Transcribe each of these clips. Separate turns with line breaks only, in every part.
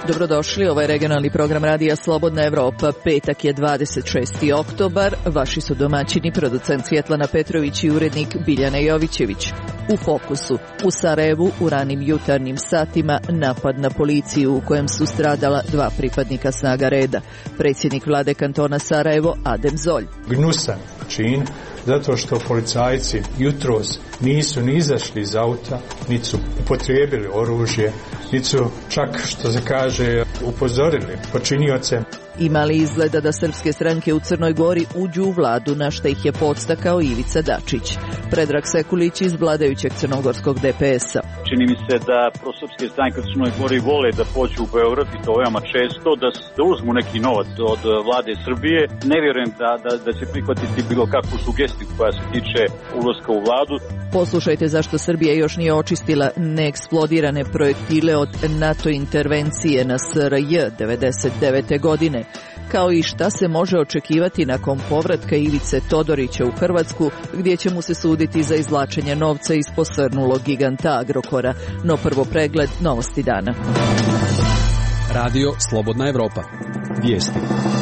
Dobrodošli, ovo je regionalni program Radija Slobodna Evropa. Petak je 26. oktobar. Vaši su domaćini, producent Svjetlana Petrović i urednik Biljana Jovićević. U fokusu. U Sarajevu u ranim jutarnjim satima napad na policiju u kojem su stradala 2 pripadnika snaga reda. Predsjednik vlade kantona Sarajevo Adem Zolj.
Gnusan čin, zato što policajci jutros nisu ni izašli iz auta, niti su upotrijebili oružje, niti su čak, što se kaže, upozorili počinioce.
Ima li izgleda da srpske stranke u Crnoj Gori uđu u vladu, na što ih je podstakao Ivica Dačić? Predrag Sekulić iz vladajućeg crnogorskog DPS-a.
Čini mi se da prosrpske stranke u Crnoj Gori vole da pođu u Beograd, i to veoma često, da uzmu neki novac od vlade Srbije. Ne vjerujem da će prihvatiti bilo kakvu sugestiju koja se tiče ulaska u vladu.
Poslušajte zašto Srbija još nije očistila neeksplodirane projektile od NATO intervencije na SRJ 1999. godine. Kao i šta se može očekivati nakon povratka Ivice Todorića u Hrvatsku, gdje će mu se suditi za izvlačenje novca iz posrnulog giganta Agrokora. No prvo pregled novosti dana.
Radio Slobodna Evropa. Vijesti.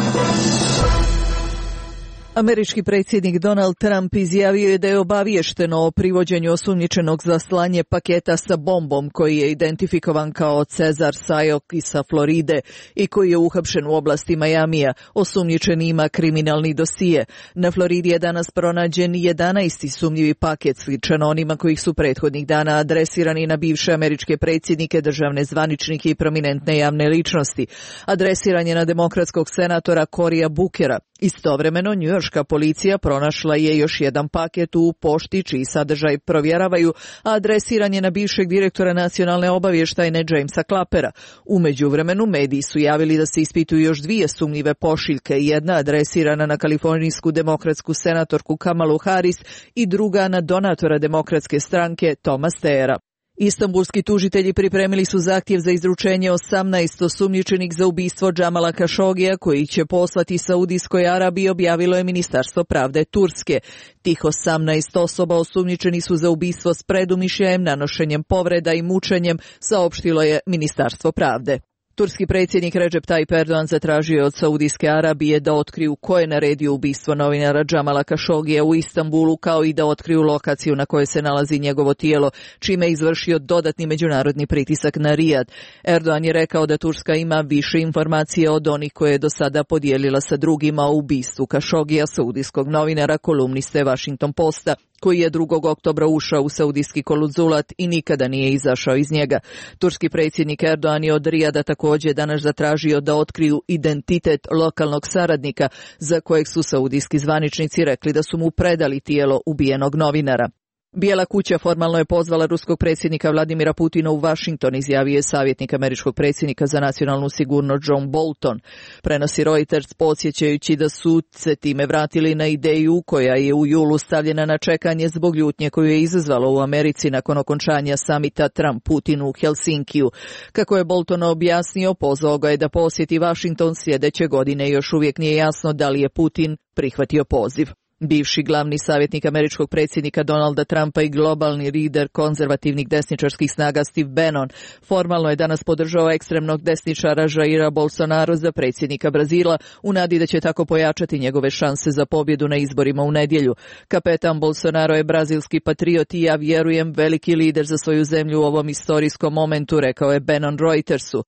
Američki predsjednik Donald Trump izjavio je da je obaviješteno o privođenju osumnjičenog za slanje paketa sa bombom koji je identifikovan kao Cezar Sajok sa Floride i koji je uhapšen u oblasti Majamija. Osumnjičeni ima kriminalni dosije. Na Floridi je danas pronađen 11. sumnjivi paket sličan onima kojih su prethodnih dana adresirani na bivše američke predsjednike, državne zvaničnike i prominentne javne ličnosti. Adresiran je na demokratskog senatora Corya Bookera. Istovremeno, njujorška policija pronašla je još jedan paket u pošti čiji sadržaj provjeravaju, a adresiran je na bivšeg direktora nacionalne obavještajne Jamesa Clappera. U međuvremenu, mediji su javili da se ispituju još 2 sumnjive pošiljke, jedna adresirana na kalifornijsku demokratsku senatorku Kamalu Harris i druga na donatora demokratske stranke Toma Steyera. Istanbulski tužitelji pripremili su zahtjev za izručenje 18 osumnjičenih za ubistvo Džamala Kašogija, koji će poslati Saudijskoj Arabiji, objavilo je Ministarstvo pravde Turske. Tih 18 osoba osumnjičeni su za ubistvo s predumišljajem, nanošenjem povreda i mučenjem, saopštilo je Ministarstvo pravde. Turski predsjednik Recep Tayyip Erdogan zatražio od Saudijske Arabije da otkriju ko je naredio ubistvo novinara Džamala Kašogija u Istanbulu, kao i da otkriju lokaciju na kojoj se nalazi njegovo tijelo, čime je izvršio dodatni međunarodni pritisak na Rijad. Erdogan je rekao da Turska ima više informacije od onih koje je do sada podijelila sa drugima o ubistvu Kašogija, saudijskog novinara, kolumniste Washington Posta, koji je 2. oktobra ušao u saudijski konzulat i nikada nije izašao iz njega. Turski predsjednik Erdogan je od Rijada također danas zatražio da otkriju identitet lokalnog saradnika, za kojeg su saudijski zvaničnici rekli da su mu predali tijelo ubijenog novinara. Bijela kuća formalno je pozvala ruskog predsjednika Vladimira Putina u Washington, izjavio je savjetnik američkog predsjednika za nacionalnu sigurnost John Bolton. Prenosi Reuters, podsjećajući da su se time vratili na ideju koja je u julu stavljena na čekanje zbog ljutnje koju je izazvalo u Americi nakon okončanja samita Trump-Putin u Helsinkiju. Kako je Bolton objasnio, pozvao ga je da posjeti Washington sljedeće godine. Još uvijek nije jasno da li je Putin prihvatio poziv. Bivši glavni savjetnik američkog predsjednika Donalda Trumpa i globalni lider konzervativnih desničarskih snaga Steve Bannon formalno je danas podržao ekstremnog desničara Jaira Bolsonaro za predsjednika Brazila u nadi da će tako pojačati njegove šanse za pobjedu na izborima u nedjelju. Kapetan Bolsonaro je brazilski patriot i ja vjerujem veliki lider za svoju zemlju u ovom istorijskom momentu, rekao je Bannon Reutersu.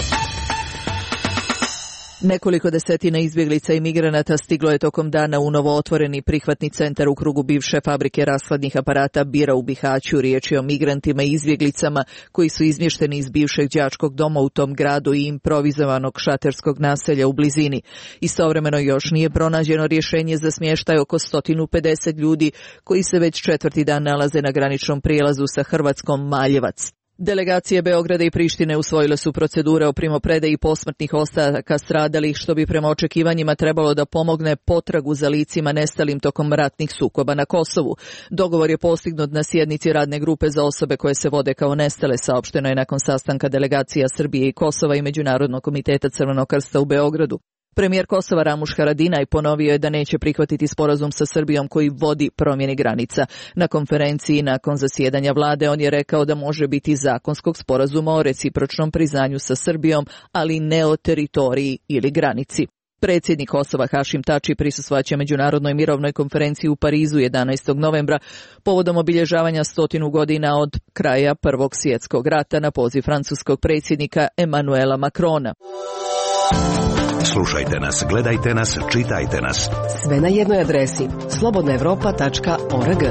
Nekoliko desetina izbjeglica i migranata stiglo je tokom dana u novo otvoreni prihvatni centar u krugu bivše fabrike rashladnih aparata Bira u Bihaću. Riječ je o migrantima i izbjeglicama koji su izmješteni iz bivšeg đačkog doma u tom gradu i improvizovanog šaterskog naselja u blizini. Istovremeno još nije pronađeno rješenje za smještaj oko 150 ljudi koji se već 4. dan nalaze na graničnom prijelazu sa Hrvatskom Maljevac. Delegacije Beograda i Prištine usvojile su procedure o primopredaji posmrtnih ostataka stradalih, što bi prema očekivanjima trebalo da pomogne potragu za licima nestalim tokom ratnih sukoba na Kosovu. Dogovor je postignut na sjednici radne grupe za osobe koje se vode kao nestale, saopšteno je nakon sastanka delegacija Srbije i Kosova i Međunarodnog komiteta Crvenog krsta u Beogradu. Premijer Kosova Ramuš Haradinaj ponovio je da neće prihvatiti sporazum sa Srbijom koji vodi promjeni granica. Na konferenciji nakon zasjedanja vlade on je rekao da može biti zakonskog sporazuma o recipročnom priznanju sa Srbijom, ali ne o teritoriji ili granici. Predsjednik Kosova Hašim Tači prisustvovat Međunarodnoj mirovnoj konferenciji u Parizu 11. novembra povodom obilježavanja 100 godina od kraja Prvog svjetskog rata na poziv francuskog predsjednika Emmanuela Macrona.
Slušajte nas, gledajte nas, čitajte nas.
Sve na jednoj adresi slobodnaevropa.org.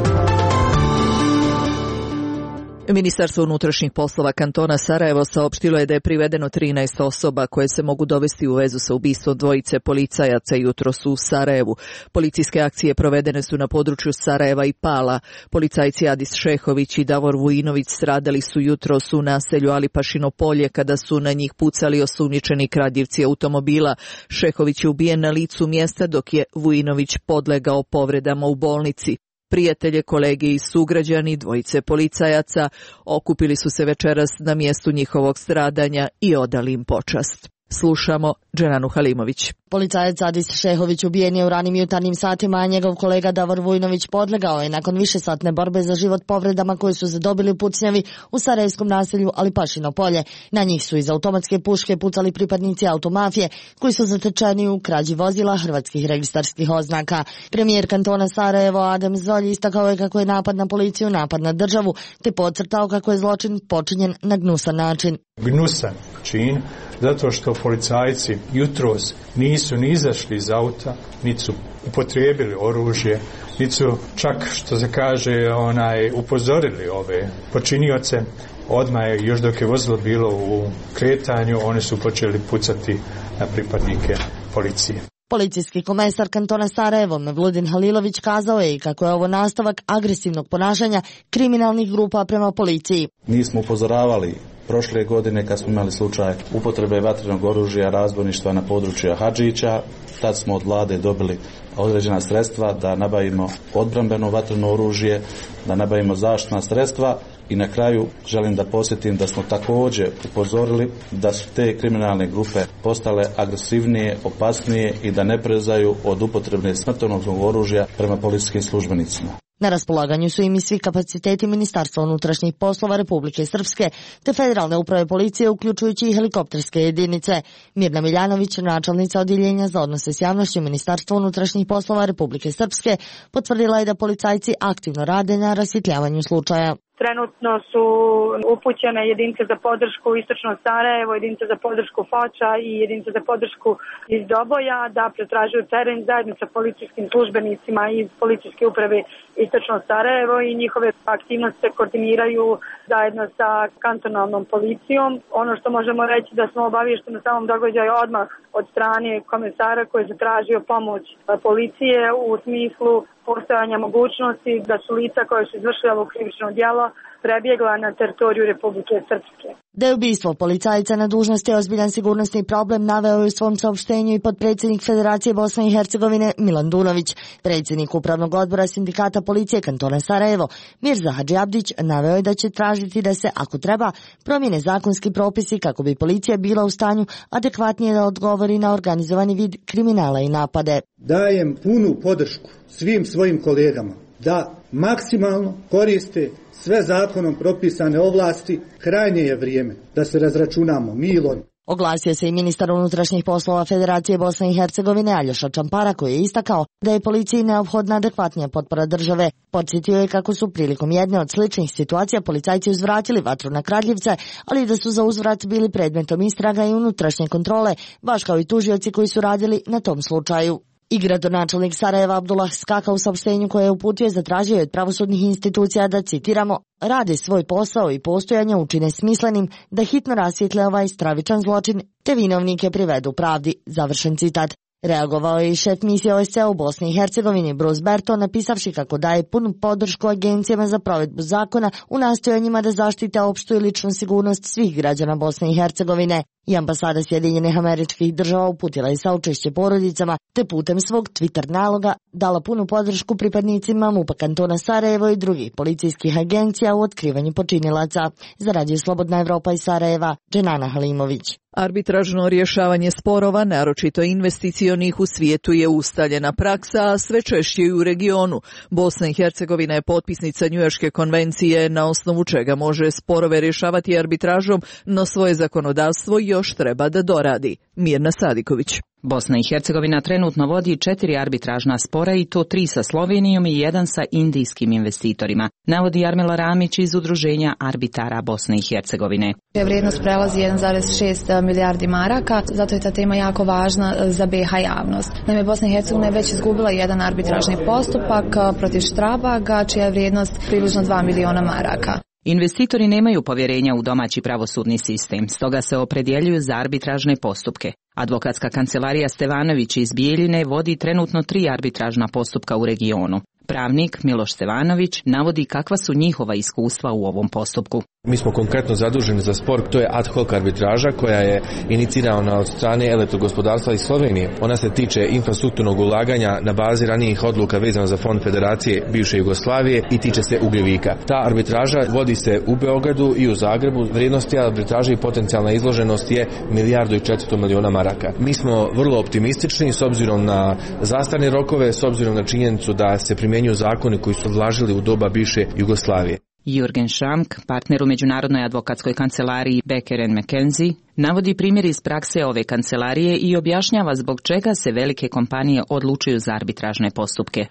Ministarstvo unutrašnjih poslova kantona Sarajevo saopštilo je da je privedeno 13 osoba koje se mogu dovesti u vezu sa ubistvom dvojice policajaca jutros u Sarajevu. Policijske akcije provedene su na području Sarajeva i Pala. Policajci Adis Šehović i Davor Vujinović stradali su jutros u naselju Alipašino polje kada su na njih pucali osumnjičeni kradljivci automobila. Šehović je ubijen na licu mjesta dok je Vujinović podlegao povredama u bolnici. Prijatelje, kolege i sugrađani dvojice policajaca okupili su se večeras na mjestu njihovog stradanja i odali im počast. Slušamo Dženanu Halimović.
Policajac Adis Šehović ubijen je u ranim jutarnjim satima, a njegov kolega Davor Vujinović podlegao je nakon višesatne borbe za život povredama koje su zadobili u pucnjavi u sarajevskom naselju Alipašino polje. Na njih su iz automatske puške pucali pripadnici automafije koji su zatečeni u krađi vozila hrvatskih registarskih oznaka. Premijer kantona Sarajevo Adem Zolj istakao je kako je napad na policiju napad na državu, te podcrtao kako je zločin počinjen na gnusan način.
Gnusan čin, zato što policajci jutros nisu ni izašli iz auta, niti su upotrijebili oružje, niti su čak, što se kaže, upozorili ove počinioce. Odmah je, još dok je vozilo bilo u kretanju, oni su počeli pucati na pripadnike policije.
Policijski komesar kantona Sarajevo Mevludin Halilović kazao je i kako je ovo nastavak agresivnog ponašanja kriminalnih grupa prema policiji.
Nismo upozoravali prošle godine kad smo imali slučaj upotrebe vatrenog oružja, razbojništva na području Hadžića. Tad smo od vlade dobili određena sredstva da nabavimo odbrambeno vatreno oružje, da nabavimo zaštitna sredstva. I na kraju želim da podsjetim da smo također upozorili da su te kriminalne grupe postale agresivnije, opasnije i da ne prezaju od upotrebe smrtonosnog oružja prema policijskim službenicima.
Na raspolaganju su im i svi kapaciteti Ministarstva unutrašnjih poslova Republike Srpske te Federalne uprave policije, uključujući i helikopterske jedinice. Mirna Miljanović, načelnica odjeljenja za odnose s javnošću Ministarstva unutrašnjih poslova Republike Srpske, potvrdila je da policajci aktivno rade na rasvjetljavanju slučaja.
Trenutno su upućene jedinice za podršku Istočno Sarajevo, jedinice za podršku Foča i jedinice za podršku iz Doboja da pretražuju teren zajedno sa policijskim službenicima iz policijske uprave Istočno Sarajevo i njihove aktivnosti se koordiniraju zajedno sa kantonalnom policijom. Ono što možemo reći da smo obaviješteni na samom događaju odmah od strane komesara koji je zatražio pomoć policije u smislu postojanja mogućnosti da su lica koje su izvršila ovo krivično djelo prebjegla na teritoriju Republike Srpske.
Da je ubistvo policajca na dužnosti ozbiljan sigurnosni problem, naveo je u svom saopštenju i potpredsjednik Federacije Bosne i Hercegovine Milan Dunović. Predsjednik Upravnog odbora Sindikata policije kantona Sarajevo Mirza Hadžiabdić naveo je da će tražiti da se, ako treba, promijene zakonski propisi kako bi policija bila u stanju adekvatnije da odgovori na organizovani vid kriminala i napade.
Dajem punu podršku svim svojim kolegama da maksimalno koriste sve zakonom propisane ovlasti. Krajnje je vrijeme da se razračunamo milom.
Oglasio se i ministar unutrašnjih poslova Federacije Bosne i Hercegovine Aljoša Čampara, koji je istakao da je policiji neophodna adekvatnija potpora države. Podsjetio je kako su prilikom jedne od sličnih situacija policajci uzvratili vatru na kradljivce, ali da su za uzvrat bili predmetom istraga i unutrašnje kontrole, baš kao i tužioci koji su radili na tom slučaju. I gradonačelnik Sarajeva Abdullah Skaka u saopštenju koje je uputio zatražio je od pravosudnih institucija da, citiramo, rade svoj posao i postojanja učine smislenim, da hitno rasvijetle ovaj stravičan zločin te vinovnike privedu pravdi, završen citat. Reagovao je i šef misije OSCE u Bosni i Hercegovini Bruce Berto, napisavši kako daje punu podršku agencijama za provedbu zakona u nastojanjima da zaštite opštu i ličnu sigurnost svih građana Bosne i Hercegovine. I ambasada Sjedinjenih Američkih Država uputila je saučešće porodicama te putem svog Twitter naloga dala punu podršku pripadnicima MUP-a kantona Sarajevo i drugih policijskih agencija u otkrivanju počinilaca. Za Radio Slobodna Evropa iz Sarajeva, Dženana Halimović.
Arbitražno rješavanje sporova, naročito investicionih, u svijetu je ustaljena praksa, a sve češće i u regionu. Bosna i Hercegovina je potpisnica Njujorške konvencije, na osnovu čega može sporove rješavati arbitražom, no svoje zakonodavstvo još treba da doradi. Mirna Sadiković.
Bosna i Hercegovina trenutno vodi 4 arbitražna spora i to 3 sa Slovenijom i 1 sa indijskim investitorima, navodi Jarmila Ramić iz Udruženja arbitara Bosne i Hercegovine.
Vrijednost prelazi 1,6 milijardi maraka, zato je ta tema jako važna za BiH javnost. Naime, Bosna i Hercegovina je već izgubila jedan arbitražni postupak protiv Štrabaga, čija je vrijednost približno 2 miliona maraka.
Investitori nemaju povjerenja u domaći pravosudni sistem, stoga se opredjeljuju za arbitražne postupke. Advokatska kancelarija Stevanović iz Bijeljine vodi trenutno 3 arbitražna postupka u regionu. Pravnik Miloš Stevanović navodi kakva su njihova iskustva u ovom postupku.
Mi smo konkretno zaduženi za spor, to je ad hoc arbitraža koja je inicirana od strane elektrogospodarstva iz Slovenije. Ona se tiče infrastrukturnog ulaganja na bazi ranijih odluka vezano za Fond Federacije bivše Jugoslavije i tiče se ugljevika. Ta arbitraža vodi se u Beogradu i u Zagrebu. Vrijednost arbitraže i potencijalna izloženost je 1,4 milijarde maraka. Mi smo vrlo optimistični s obzirom na zastarne rokove, s obzirom na činjenicu da se primjenjuju zakoni koji su važili u doba bivše Jugoslavije.
Jürgen Schamk, partner u međunarodnoj advokatskoj kancelariji Becker & McKenzie, navodi primjer iz prakse ove kancelarije i objašnjava zbog čega se velike kompanije odlučuju za arbitražne postupke.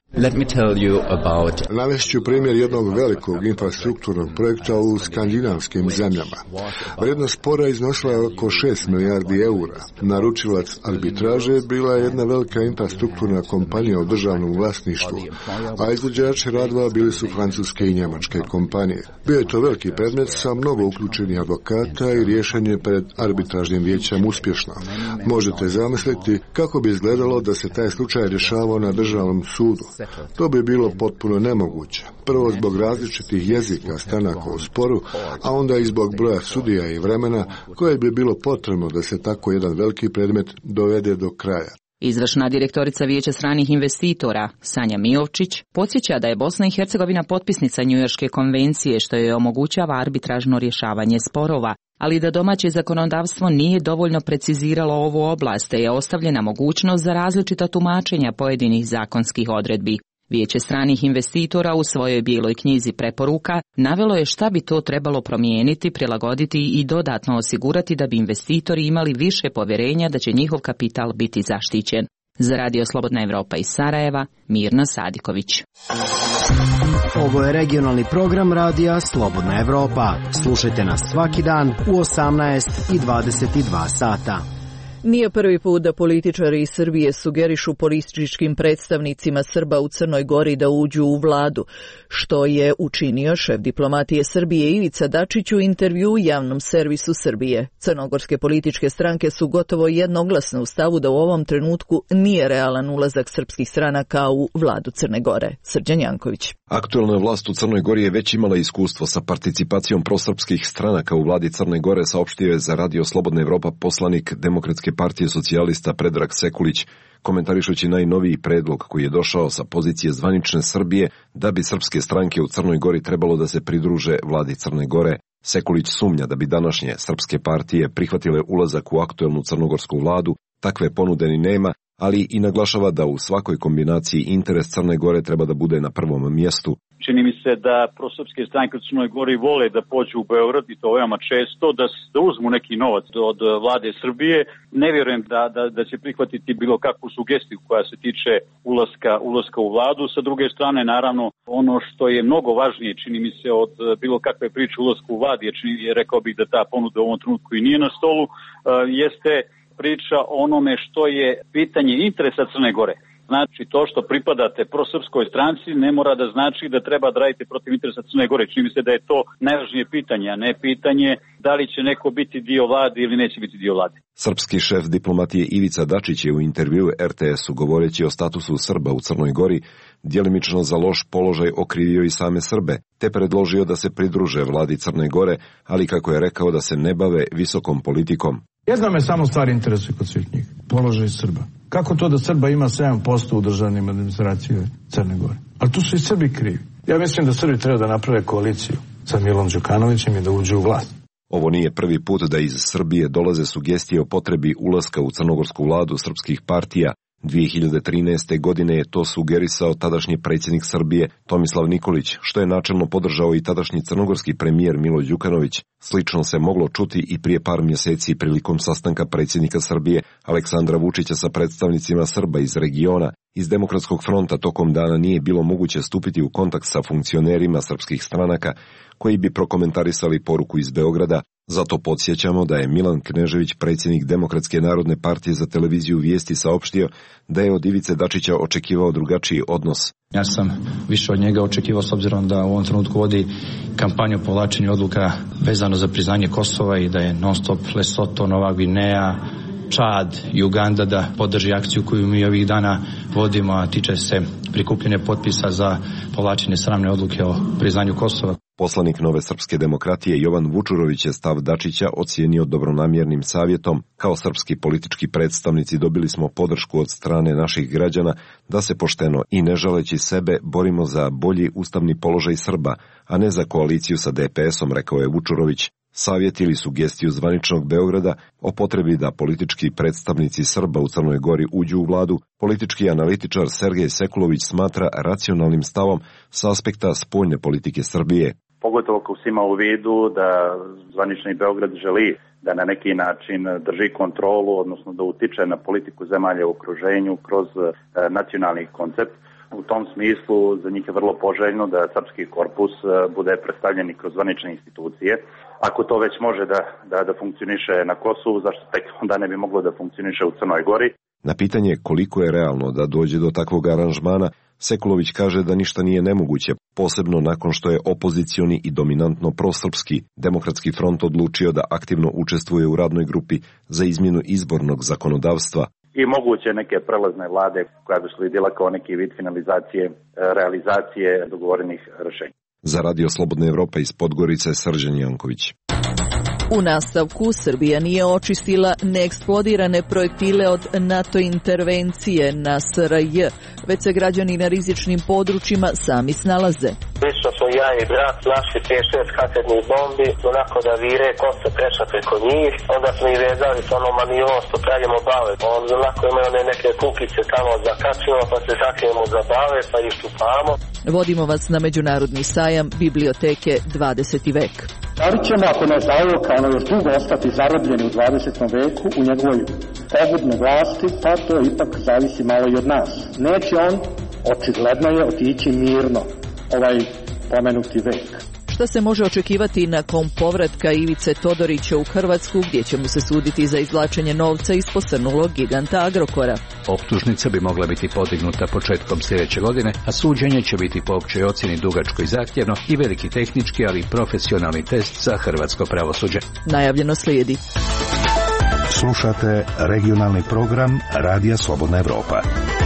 Navešću primjer jednog velikog infrastrukturnog projekta u skandinavskim zemljama. Vrijednost spora iznosila je oko 6 milijardi eura. Naručilac arbitraže bila je jedna velika infrastrukturna kompanija u državnom vlasništvu, a izvođači radova bili su francuske i njemačke kompanije. Bio je to veliki predmet sa mnogo uključenih advokata i riješen je pred arbitražnim vijećem uspješno. Možete zamisliti kako bi izgledalo da se taj slučaj rješavao na državnom sudu. To bi bilo potpuno nemoguće. Prvo zbog različitih jezika stranaka u sporu, a onda i zbog broja sudija i vremena koje bi bilo potrebno da se tako jedan veliki predmet dovede do kraja.
Izvršna direktorica Vijeća stranih investitora, Sanja Mijovčić, podsjeća da je Bosna i Hercegovina potpisnica Njujorške konvencije, što joj omogućava arbitražno rješavanje sporova, ali da domaće zakonodavstvo nije dovoljno preciziralo ovu oblast, te je ostavljena mogućnost za različita tumačenja pojedinih zakonskih odredbi. Vijeće stranih investitora u svojoj bijeloj knjizi preporuka navelo je šta bi to trebalo promijeniti, prilagoditi i dodatno osigurati da bi investitori imali više povjerenja da će njihov kapital biti zaštićen. Za Radio Slobodna Evropa iz Sarajeva, Mirna Sadiković.
Ovo je regionalni program Radija Slobodna Evropa. Slušajte nas svaki dan u 18 i 22 sata.
Nije prvi put da političari iz Srbije sugerišu političkim predstavnicima Srba u Crnoj Gori da uđu u vladu, što je učinio šef diplomatije Srbije Ivica Dačić u intervju u javnom servisu Srbije. Crnogorske političke stranke su gotovo jednoglasne u stavu da u ovom trenutku nije realan ulazak srpskih stranaka u vladu Crne Gore. Srđan Janković.
Aktuelna vlast u Crnoj Gori je već imala iskustvo sa participacijom prosrpskih stranaka u vladi Crne Gore, saopštio je za Radio Slobodna Evropa poslanik Demokratske partije socijalista Predrag Sekulić, komentarišući najnoviji predlog koji je došao sa pozicije zvanične Srbije da bi srpske stranke u Crnoj Gori trebalo da se pridruže vladi Crne Gore. Sekulić sumnja da bi današnje srpske partije prihvatile ulazak u aktuelnu crnogorsku vladu, takve ponude ni nema, ali i naglašava da u svakoj kombinaciji interes Crne Gore treba da bude na prvom mjestu.
Čini mi se da prosrpske stranke u Crnoj Gori vole da pođu u Beograd, i to veoma često, da uzmu neki novac od vlade Srbije. Ne vjerujem da će prihvatiti bilo kakvu sugestiju koja se tiče ulaska u vladu. Sa druge strane, naravno, ono što je mnogo važnije, čini mi se, od bilo kakve priče ulasku u vladi, jer rekao bih da ta ponuda u ovom trenutku i nije na stolu, jeste priča o onome što je pitanje interesa Crne Gore. Znači, to što pripadate prosrpskoj stranci ne mora da znači da treba da radite protiv interesa Crne Gore. Čini mi se da je to najvažnije pitanje, a ne pitanje da li će neko biti dio vlade ili neće biti dio vlade.
Srpski šef diplomatije Ivica Dačić je u intervjuu RTS-u, govoreći o statusu Srba u Crnoj Gori, djelimično za loš položaj okrivio i same Srbe, te predložio da se pridruže vladi Crne Gore, ali kako je rekao da se ne bave visokom politikom.
Jedna me samo stvar interesuje kod svih njih, položaj Srba. Kako to da Srba ima 7% u državnim administracijama Crne Gore? Ali tu su i Srbi krivi. Ja mislim da Srbi treba da naprave koaliciju sa Milom Đukanovićem i da uđu u vlast.
Ovo nije prvi put da iz Srbije dolaze sugestije o potrebi ulaska u crnogorsku vladu srpskih partija. 2013. godine je to sugerisao tadašnji predsjednik Srbije Tomislav Nikolić, što je načelno podržao i tadašnji crnogorski premijer Milo Đukanović. Slično se moglo čuti i prije par mjeseci prilikom sastanka predsjednika Srbije Aleksandra Vučića sa predstavnicima Srba iz regiona. Iz Demokratskog fronta tokom dana nije bilo moguće stupiti u kontakt sa funkcionerima srpskih stranaka koji bi prokomentarisali poruku iz Beograda. Zato podsjećamo da je Milan Knežević, predsjednik Demokratske narodne partije, za televiziju Vijesti saopštio da je od Ivice Dačića očekivao drugačiji odnos.
Ja sam više od njega očekivao, s obzirom da u ovom trenutku vodi kampanju povlačenja odluka vezano za priznanje Kosova i da je non stop Lesoto, Nova Gvineja, Čad i Uganda da podrži akciju koju mi ovih dana vodimo, a tiče se prikupljene potpisa za povlačenje sramne odluke o priznanju Kosova.
Poslanik Nove srpske demokratije Jovan Vučurović je stav Dačića ocijenio dobronamjernim savjetom. Kao srpski politički predstavnici dobili smo podršku od strane naših građana da se pošteno i ne žaleći sebe borimo za bolji ustavni položaj Srba, a ne za koaliciju sa DPS-om, rekao je Vučurović. Savjet ili sugestiju zvaničnog Beograda o potrebi da politički predstavnici Srba u Crnoj Gori uđu u vladu, politički analitičar Sergej Sekulović smatra racionalnim stavom s aspekta spoljne politike Srbije.
Pogotovo ako se ima u vidu da zvanični Beograd želi da na neki način drži kontrolu, odnosno da utiče na politiku zemalja u okruženju kroz nacionalni koncept. U tom smislu za njih je vrlo poželjno da srpski korpus bude predstavljen kroz zvanične institucije. Ako to već može da funkcioniše na Kosovu, zašto tek onda ne bi moglo da funkcioniše u Crnoj Gori?
Na pitanje koliko je realno da dođe do takvog aranžmana, Sekulović kaže da ništa nije nemoguće, posebno nakon što je opozicioni i dominantno prosrpski Demokratski front odlučio da aktivno učestvuje u radnoj grupi za izmjenu izbornog zakonodavstva.
I moguće neke prelazne vlade koja bi slijedila kao neki vid finalizacije, realizacije dogovorenih rješenja.
Za Radio Slobodna Evropa iz Podgorice, Srđan Janković.
U nastavku Srbija nije očistila neeksplodirane projektile od NATO intervencije na SRJ, već se građani na rizičnim područjima sami snalaze.
Lično smo ja i brat našli 5-6 kasetnih bombi, onako da vire kosa prešla preko njih, onda smo ih vezali s onom manijom što pravimo bave. Onda onako imaju one neke kukice tamo zakačimo, pa se zakrijemo za bave, pa ih štupamo.
Vodimo vas na međunarodni sajam biblioteke 20. vek.
Da li ćemo, ako nas zauvijek još dugo ostati zarobljeni u 20. veku u njegovoj pogubnoj vlasti, pa to ipak zavisi malo i od nas. Neće on, očigledno je, otići mirno ovaj pomenuti vek.
Šta se može očekivati nakon povratka Ivice Todorića u Hrvatsku, gdje će mu se suditi za izvlačenje novca iz posrnulog giganta Agrokora?
Optužnica bi mogla biti podignuta početkom sljedeće godine, a suđenje će biti po općoj ocjeni dugačko i zahtjevno i veliki tehnički, ali i profesionalni test za hrvatsko pravosuđe.
Najavljeno slijedi.
Slušate regionalni program Radija Slobodna Evropa.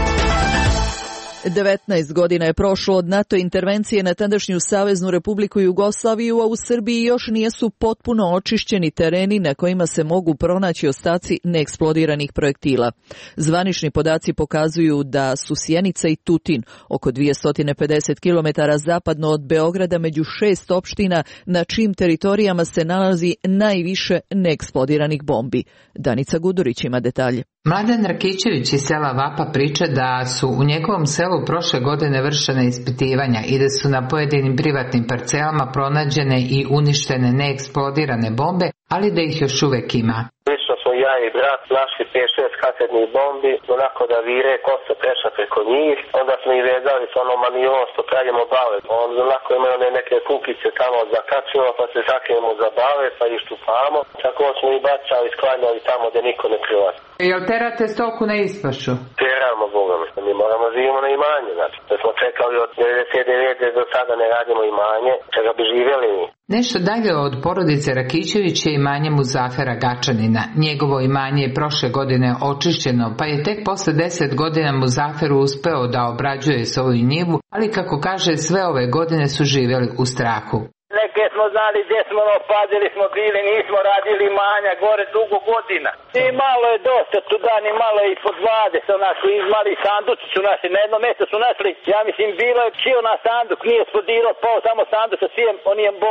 19 godina je prošlo od NATO intervencije na tadašnju Saveznu Republiku Jugoslaviju, a u Srbiji još nisu potpuno očišćeni tereni na kojima se mogu pronaći ostaci neeksplodiranih projektila. Zvanični podaci pokazuju da su Sjenica i Tutin, oko 250 km zapadno od Beograda, među 6 opština na čijim teritorijama se nalazi najviše neeksplodiranih bombi. Danica Gudurić ima detalje.
Mladen Rakićević iz sela Vapa priča da su u njegovom selu prošle godine vršena ispitivanja i da su na pojedinim privatnim parcelama pronađene i uništene neeksplodirane bombe, ali da ih još uvek ima.
Lično smo ja i brat našli 5-6 kasetnih bombi, onako da vire kosa prešla preko njih, onda smo ih vezali s onom manijom što pravimo bave. Onda onako imaju one neke kukice tamo zakačimo, pa se zakrijemo za bave, pa ih štupamo. Tako smo ih bacali, sklanjali tamo gdje niko ne prilazi.
Jel terate stoku na ispašu?
Teramo, Boga mi. Mi moramo živimo na imanje, znači. Da smo čekali od 99. do sada ne radimo imanje, čega bi živjeli mi.
Nešto dalje od porodice Rakićević je imanje Muzafera Gačanina. Njegovo imanje je prošle godine očišćeno, pa je tek posle 10 godina Muzaferu uspeo da obrađuje svoju njivu, ali kako kaže, sve ove godine su živjeli u strahu.
Neke smo znali gdje smo, padili smo bili, nismo radili imanja gore dugo godina. I malo je dosta tu dan, i malo je i po 20 su našli, izmali sanduci su našli, na jednom mjestu su našli, ja mislim bilo je čio na sanduk, nije eksplodirao, pao samo sanduk sa svim onijem bombama.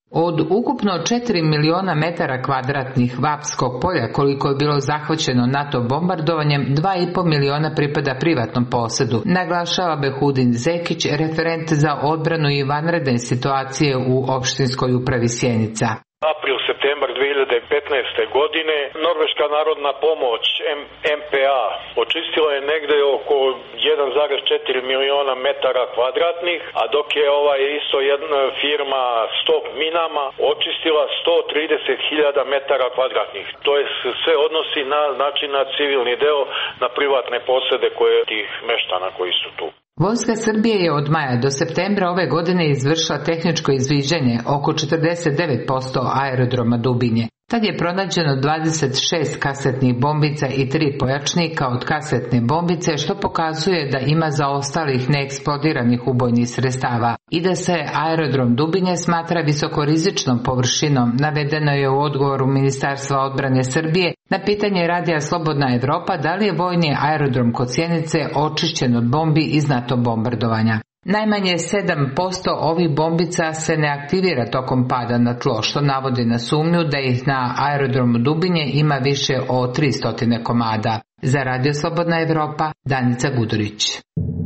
Od ukupno 4 miliona metara kvadratnih Vapskog polja koliko je bilo zahvaćeno NATO bombardovanjem, 2,5 miliona pripada privatnom posedu, naglašava Behudin Zekić, referent za odbranu i vanredne situacije u opštinskoj upravi Sjenica.
April-septembar 2015. godine Norveška narodna pomoć MPA očistila je negde oko 1,4 miliona metara kvadratnih, a dok je isto jedna firma Stop Minama očistila 130.000 metara kvadratnih. To je sve odnosi na civilni deo, na privatne posede koje tih meštana koji su tu.
Vojska Srbije je od maja do septembra ove godine izvršila tehničko izviđanje oko 49% aerodroma Dubinje. Tad je pronađeno 26 kasetnih bombica i 3 pojačnika od kasetne bombice, što pokazuje da ima zaostalih neeksplodiranih ubojnih sredstava i da se aerodrom Dubinje smatra visokorizičnom površinom, navedeno je u odgovoru Ministarstva odbrane Srbije na pitanje Radija Slobodna Evropa da li je vojni aerodrom kod Sjenice očišćen od bombi iz NATO bombardovanja. Najmanje 7% ovih bombica se ne aktivira tokom pada na tlo, što navodi na sumnju da ih na aerodromu Dubinje ima više od 300 komada. Za Radio Slobodna Evropa, Danica Gudurić.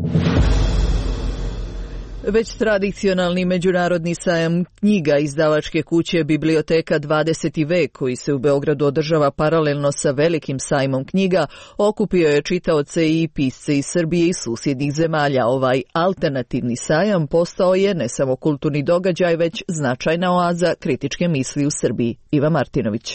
Već tradicionalni međunarodni sajam knjiga izdavačke kuće Biblioteka 20. vek, koji se u Beogradu održava paralelno sa velikim sajmom knjiga, okupio je čitaoce i pisce iz Srbije i susjednih zemalja. Ovaj alternativni sajam postao je ne samo kulturni događaj, već značajna oaza kritičke misli u Srbiji. Iva Martinović.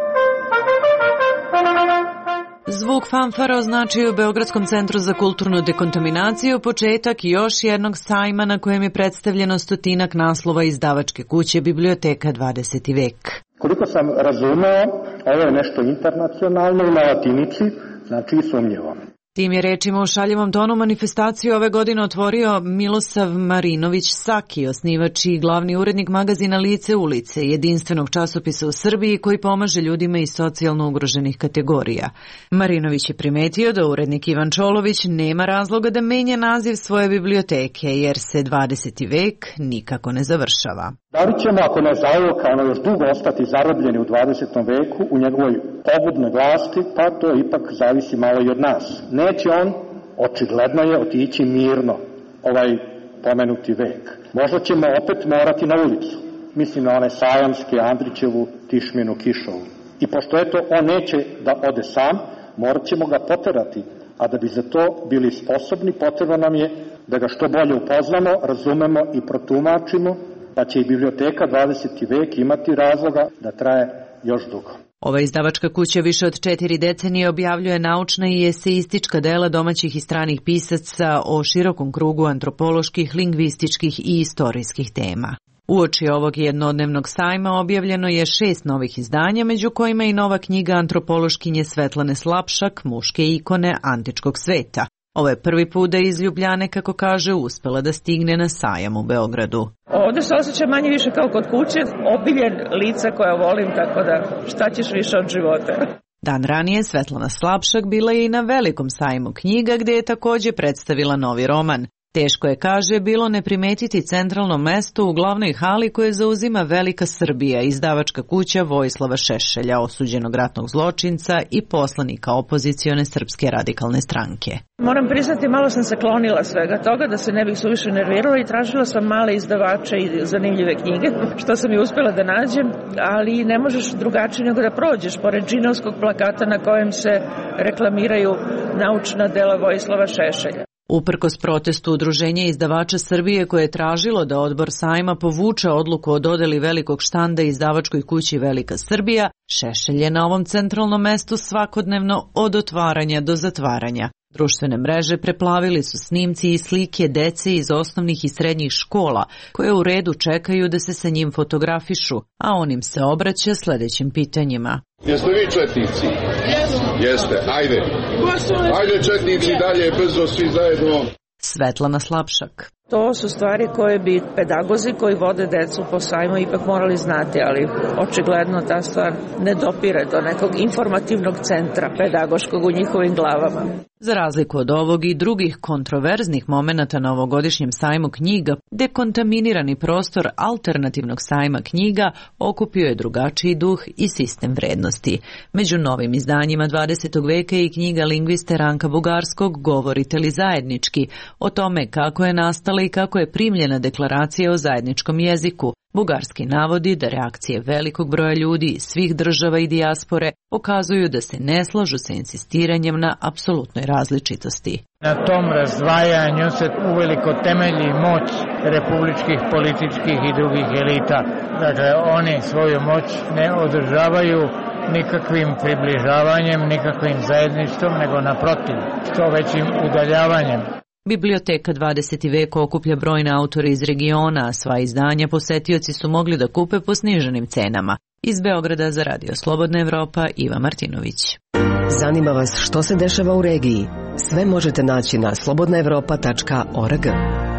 Zvuk fanfara označio u Beogradskom centru za kulturnu dekontaminaciju početak još jednog sajma na kojem je predstavljeno 100 naslova izdavačke kuće Biblioteka 20. vek.
Koliko sam razumeo, ovo je nešto internacionalno i na latinici, znači i sumnjivo.
Tim je rečima u šaljivom tonu manifestaciju ove godine otvorio Milosav Marinović Saki, osnivač i glavni urednik magazina Lice ulice, jedinstvenog časopisa u Srbiji koji pomaže ljudima iz socijalno ugroženih kategorija. Marinović je primetio da urednik Ivan Čolović nema razloga da menja naziv svoje biblioteke, jer se 20. vek nikako ne završava.
Da li ćemo, ako ne zauvijek, još dugo ostati zarobljeni u 20. veku u njegovoj pogubnoj vlasti, pa to ipak zavisi malo i od nas. Neće on, očigledno je, otići mirno ovaj pomenuti vek. Možda ćemo opet morati na ulicu. Mislim na one Sajamske, Andrićevu, Tišminu, Kišovu. I pošto eto on neće da ode sam, morat ćemo ga poterati, a da bi za to bili sposobni, potrebno nam je da ga što bolje upoznamo, razumemo i protumačimo, pa će i Biblioteka 20. vek imati razloga da traje još dugo.
Ova izdavačka kuća više od 4 decenije objavljuje naučna i eseistička dela domaćih i stranih pisaca o širokom krugu antropoloških, lingvističkih i istorijskih tema. Uoči ovog jednodnevnog sajma objavljeno je 6 novih izdanja, među kojima i nova knjiga antropološkinje Svetlane Slapšak, Muške ikone antičkog sveta. Ovo je prvi put da iz Ljubljane, kako kaže, uspela da stigne na sajam u Beogradu.
Ovdje se osjeća manje više kao kod kuće, obiljen lica koja volim, tako da šta ćeš više od života.
Dan ranije Svetlana Slapšak bila je i na velikom sajmu knjiga gdje je također predstavila novi roman. Teško je, kaže, bilo ne primetiti centralno mesto u glavnoj hali koje zauzima Velika Srbija, izdavačka kuća Vojislava Šešelja, osuđenog ratnog zločinca i poslanika opozicione Srpske radikalne stranke.
Moram priznati, malo sam se klonila svega toga, da se ne bih suviše nervirala i tražila sam male izdavače i zanimljive knjige, što sam i uspjela da nađem, ali ne možeš drugačije nego da prođeš pored džinovskog plakata na kojem se reklamiraju naučna dela Vojislava Šešelja.
Uprkos protestu Udruženja izdavača Srbije koje je tražilo da odbor sajma povuče odluku o dodeli velikog štanda izdavačkoj kući Velika Srbija, Šešelj je na ovom centralnom mestu svakodnevno od otvaranja do zatvaranja. Društvene mreže preplavili su snimci i slike dece iz osnovnih i srednjih škola, koje u redu čekaju da se sa njim fotografišu, a on im se obraća sljedećim pitanjima.
Jeste vi četnici? Jeste, ajde. Ajde četnici dalje, brzo svi zajedno.
Svetlana Slapšak.
To su stvari koje bi pedagozi koji vode decu po sajmu ipak morali znati, ali očigledno ta stvar ne dopire do nekog informativnog centra pedagoškog u njihovim glavama.
Za razliku od ovog i drugih kontroverznih momenata na ovogodišnjem sajmu knjiga, dekontaminirani prostor alternativnog sajma knjiga okupio je drugačiji duh i sistem vrednosti. Među novim izdanjima 20. veka je i knjiga lingviste Ranka Bugarskog Govorite li zajednički, o tome kako je nastala i kako je primljena deklaracija o zajedničkom jeziku. Bugarski navodi da reakcije velikog broja ljudi iz svih država i dijaspore pokazuju da se ne slažu sa insistiranjem na apsolutnoj različitosti.
Na tom razdvajanju se uveliko temelji moć republičkih, političkih i drugih elita. Dakle, oni svoju moć ne održavaju nikakvim približavanjem, nikakvim zajedništvom, nego naprotiv, što većim udaljavanjem.
Biblioteka 20. veka okuplja brojne autore iz regiona, a sva izdanja posetioci su mogli da kupe po sniženim cenama. Iz Beograda za Radio Slobodna Evropa, Iva Martinović.
Zanima vas što se dešava u regiji? Sve možete naći na slobodnaevropa.org.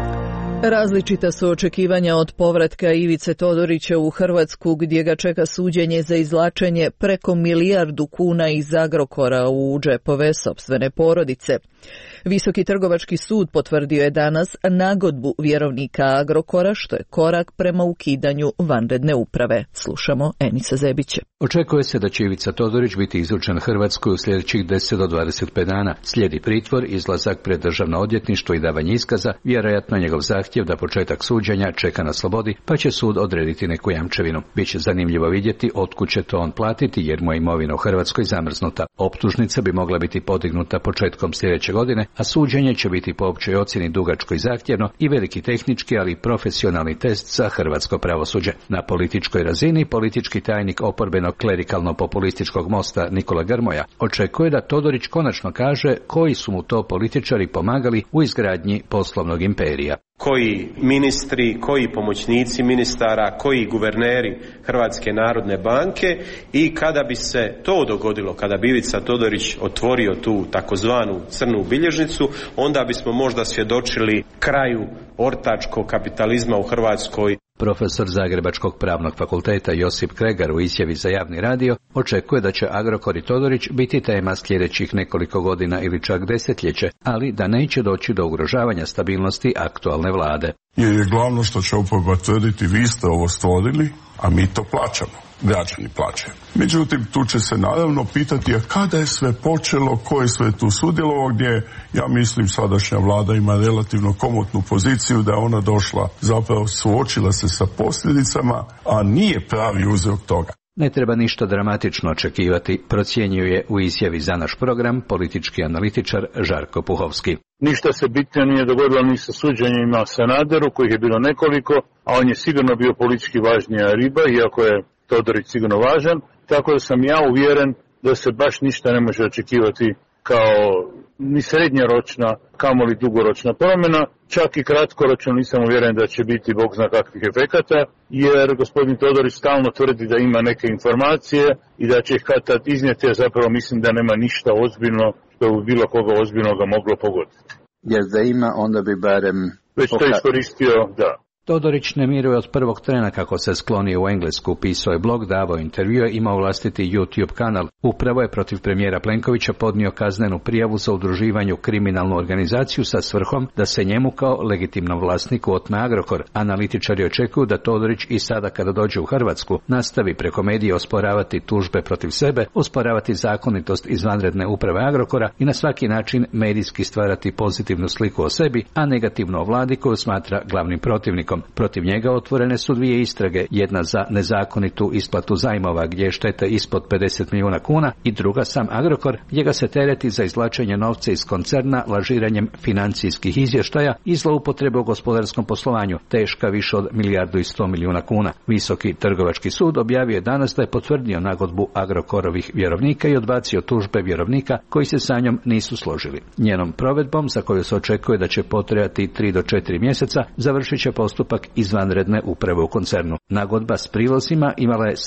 Različita su očekivanja od povratka Ivice Todorića u Hrvatsku, gdje ga čeka suđenje za izvlačenje preko milijardu kuna iz Agrokora u džepove sopstvene porodice. Visoki trgovački sud potvrdio je danas nagodbu vjerovnika Agrokora, što je korak prema ukidanju vanredne uprave. Slušamo Enisa Zebića.
Očekuje se da će Ivica Todorić biti izručen Hrvatskoj u sljedećih 10 do 25 dana. Slijedi pritvor, izlazak pred državno odvjetništvo i davanje iskaza, vjerojatno njegov zahtjev da početak suđenja čeka na slobodi, pa će sud odrediti neku jamčevinu. Biće zanimljivo vidjeti otkud će to on platiti, jer mu je imovina u Hrvatskoj zamrznuta. Optužnica bi mogla biti podignuta početkom sljedeće godine, a suđenje će biti po općoj ocjeni dugačko i zahtjevno i veliki tehnički, ali i profesionalni test za hrvatsko pravosuđe. Na političkoj razini politički tajnik oporbenog klerikalno-populističkog Mosta Nikola Grmoja očekuje da Todorić konačno kaže koji su mu to političari pomagali u izgradnji poslovnog imperija.
Koji ministri, koji pomoćnici ministara, koji guverneri Hrvatske narodne banke, i kada bi se to dogodilo, kada bi Ivica Todorić otvorio tu takozvanu crnu bilježnicu, onda bismo možda svjedočili kraju ortačkog kapitalizma u Hrvatskoj.
Profesor Zagrebačkog pravnog fakulteta Josip Kregar u izjavi za javni radio očekuje da će Agrokor i Todorić biti tema sljedećih nekoliko godina ili čak desetljeće, ali da neće doći do ugrožavanja stabilnosti aktualne vlade.
Jer je glavno što će oporba tvrditi, vi ste ovo stvorili, a mi to plaćamo. Građani plaćaju. Međutim, tu će se naravno pitati, a kada je sve počelo, ko je sve tu sudjelovao, gdje ja mislim sadašnja vlada ima relativno komotnu poziciju da je ona došla, zapravo suočila se sa posljedicama, a nije pravi uzrok toga.
Ne treba ništa dramatično očekivati, procjenjuje u izjavi za naš program politički analitičar Žarko Puhovski.
Ništa se bitno nije dogodilo ni sa suđenjima Sanaderu, kojih je bilo nekoliko, a on je sigurno bio politički važnija riba, iako je Todorić sigurno važan, tako da sam ja uvjeren da se baš ništa ne može očekivati kao ni srednjoročna, kamoli dugoročna promjena, čak i kratkoročno nisam uvjeren da će biti bog zna kakvih efekata, jer gospodin Todorić stalno tvrdi da ima neke informacije i da će ih kad tad iznijeti, a zapravo mislim da nema ništa ozbiljno što bi bilo koga ozbiljno ga moglo pogoditi.
Jer da ima, onda bi barem...
Već to iskoristio, da.
Todorić ne miruje od prvog trena kako se sklonio u Englesku, pisao je blog, davao intervjue, imao vlastiti YouTube kanal. Upravo je protiv premijera Plenkovića podnio kaznenu prijavu za udruživanje u kriminalnu organizaciju sa svrhom da se njemu kao legitimnom vlasniku otme Agrokor. Analitičari očekuju da Todorić i sada kada dođe u Hrvatsku nastavi preko medija osporavati tužbe protiv sebe, osporavati zakonitost izvanredne uprave Agrokora i na svaki način medijski stvarati pozitivnu sliku o sebi, a negativno o vladi koju smatra glavnim protivnikom. Protiv njega otvorene su dvije istrage, jedna za nezakonitu isplatu zajmova gdje je šteta ispod 50 milijuna kuna i druga sam Agrokor gdje ga se tereti za izvlačenje novca iz koncerna lažiranjem financijskih izvještaja i zloupotrebe u gospodarskom poslovanju, teška više od 1,1 milijarda kuna. Visoki trgovački sud objavio je danas da je potvrdio nagodbu Agrokorovih vjerovnika i odbacio tužbe vjerovnika koji se sa njom nisu složili. Njenom provedbom, za koju se očekuje da će potrajati 3 do 4 mjeseca, završit će postupak izvanredne uprave u koncernu. Nagodba s prilozima imala je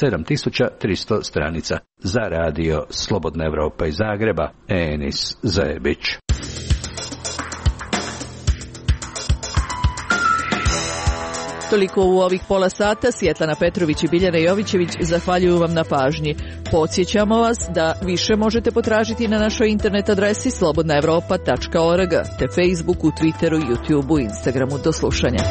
7300 stranica. Za radio Slobodna Evropa iz Zagreba, Enis Zebić.
Toliko u ovih pola sata. Svjetlana Petrović i Biljana Jovićević zahvaljuju vam na pažnji. Podsjećamo vas da više možete potražiti na našoj internet adresi slobodnaevropa.org te Facebooku, Twitteru, YouTubeu, Instagramu. Do slušanja.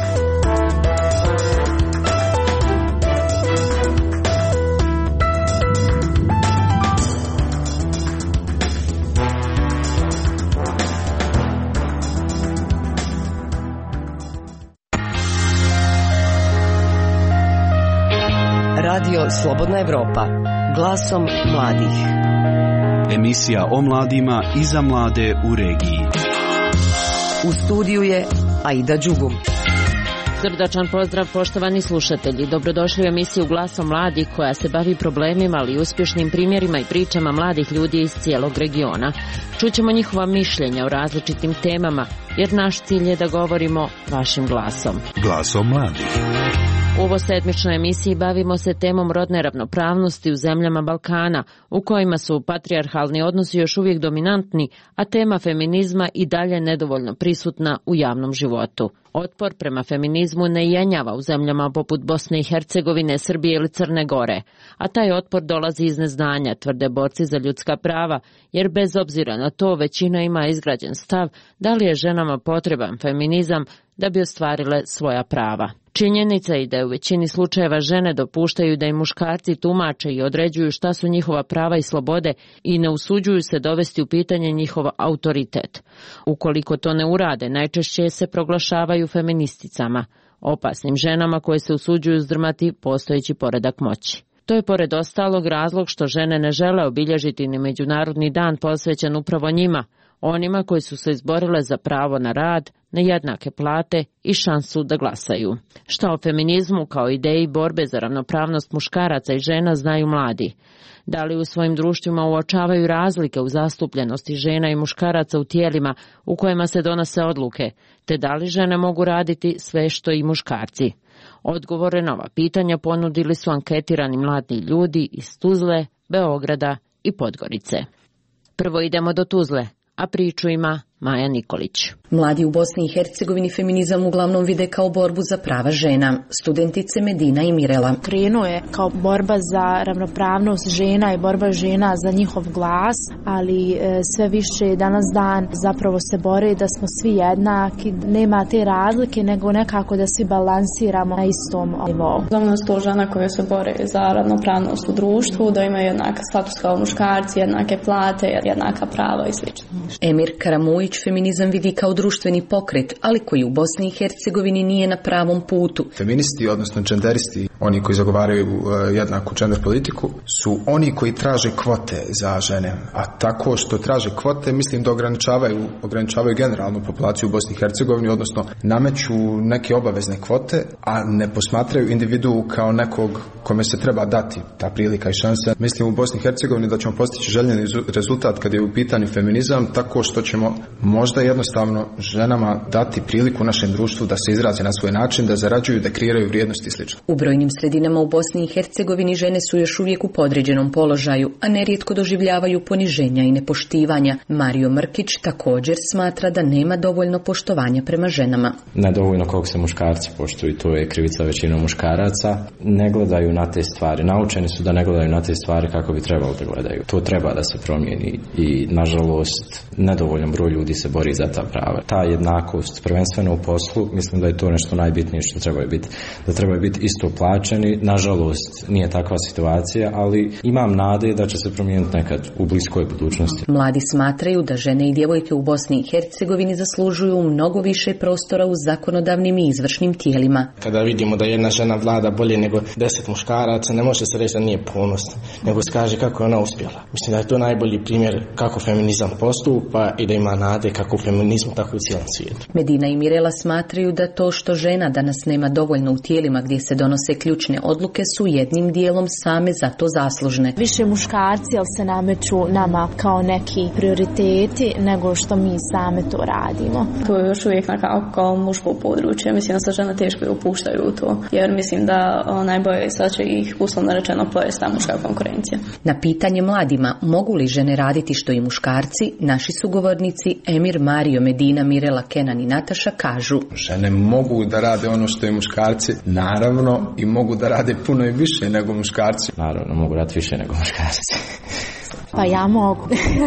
Radio Slobodna Evropa, glasom mladih.
Emisija o mladima i za mlade u regiji.
U studiju je Aida Đugum.
Srdačan pozdrav poštovani slušatelji. Dobrodošli u emisiju Glasom mladih koja se bavi problemima, ali i uspješnim primjerima i pričama mladih ljudi iz cijelog regiona. Čućemo njihova mišljenja o različitim temama, jer naš cilj je da govorimo vašim glasom.
Glasom mladih.
U ovoj sedmičnoj emisiji bavimo se temom rodne ravnopravnosti u zemljama Balkana, u kojima su patrijarhalni odnosi još uvijek dominantni, a tema feminizma i dalje nedovoljno prisutna u javnom životu. Otpor prema feminizmu ne jenjava u zemljama poput Bosne i Hercegovine, Srbije ili Crne Gore, a taj otpor dolazi iz neznanja, tvrde borci za ljudska prava, jer bez obzira na to većina ima izgrađen stav da li je ženama potreban feminizam da bi ostvarile svoja prava. Činjenica je da u većini slučajeva žene dopuštaju da i muškarci tumače i određuju šta su njihova prava i slobode i ne usuđuju se dovesti u pitanje njihov autoritet. Ukoliko to ne urade, najčešće se proglašavaju feministicama, opasnim ženama koje se usuđuju zdrmati postojeći poredak moći. To je pored ostalog razlog što žene ne žele obilježiti ni međunarodni dan posvećen upravo njima, onima koji su se izborile za pravo na rad, na jednake plate i šansu da glasaju. Šta o feminizmu kao ideji borbe za ravnopravnost muškaraca i žena znaju mladi? Da li u svojim društvima uočavaju razlike u zastupljenosti žena i muškaraca u tijelima u kojima se donose odluke, te da li žene mogu raditi sve što i muškarci? Odgovore na ova pitanja ponudili su anketirani mladi ljudi iz Tuzle, Beograda i Podgorice. Prvo idemo do Tuzle, a priču ima Maja Nikolić.
Mladi u Bosni i Hercegovini feminizam uglavnom vide kao borbu za prava žena. Studentice Medina i Mirela.
Krenuo je kao borba za ravnopravnost žena i borba žena za njihov glas, ali sve više danas dan zapravo se bore da smo svi jednaki, nema te razlike, nego nekako da svi balansiramo na istom nivou.
Uglavnom su to žena koje se bore za ravnopravnost u društvu, da imaju jednaka status kao muškarci, jednake plate, jednaka prava i sl.
Emir Karamujić feminizam vidi kao društveni pokret, ali koji u Bosni i Hercegovini nije na pravom putu.
Feministi, odnosno genderisti, oni koji zagovaraju jednaku gender politiku, su oni koji traže kvote za žene. A tako što traže kvote, mislim da ograničavaju generalnu populaciju u Bosni i Hercegovini, odnosno nameću neke obavezne kvote, a ne posmatraju individu kao nekog kome se treba dati ta prilika i šansa. Mislim u Bosni i Hercegovini da ćemo postići željeni rezultat kad je u pitanju feminizam, tako što ćemo možda jednostavno ženama dati priliku u našem društvu da se izraze na svoj način, da zarađuju, da kreiraju vrijednosti i sl.
U brojnim sredinama u Bosni i Hercegovini žene su još uvijek u podređenom položaju, a nerijetko doživljavaju poniženja i nepoštivanja. Mario Mrkić također smatra da nema dovoljno poštovanja prema ženama.
Nedovoljno koliko se muškarci poštuju, to je krivica većinom muškaraca. Ne gledaju na te stvari, naučeni su da ne gledaju na te stvari kako bi trebalo da gledaju. To treba da se promijeni i nažalost nedovoljan broj ljudi se bori za ta prava. Ta jednakost, prvenstveno u poslu, mislim da je to nešto najbitnije što trebaju biti. Da trebaju biti isto plaćeni. Nažalost, nije takva situacija, ali imam nade da će se promijeniti nekad u bliskoj budućnosti.
Mladi smatraju da žene i djevojke u Bosni i Hercegovini zaslužuju mnogo više prostora u zakonodavnim i izvršnim tijelima.
Kada vidimo da jedna žena vlada bolje nego 10 muškaraca, ne može se reći da nije ponosna, nego se kaže kako je ona uspjela. Mislim da je to najbolji primjer kako feminizam postupa i da ima nade kako u feminizmu, tako i u cijelom svijetu.
Medina i Mirela smatraju da to što žena danas nema dovoljno u tijelima gdje se donose ključne odluke su jednim dijelom same za to zaslužne.
Više muškarci, ali se nameću nama kao neki prioriteti nego što mi same to radimo.
To je još uvijek nekako kao muško područje. Mislim da se žene teško upuštaju u to, jer mislim da najbolje sad će ih uslovno rečeno pojesti ta muška konkurencija.
Na pitanje mladima mogu li žene raditi što i muškarci, naši sugovornici Emir, Mario, Medina, Mirela, Kenan i Nataša kažu:
žene mogu da rade ono što i muškarci, naravno, i mogu da rade puno i više nego muškarci.
Naravno, mogu raditi više nego muškarci.
Pa ja mogu.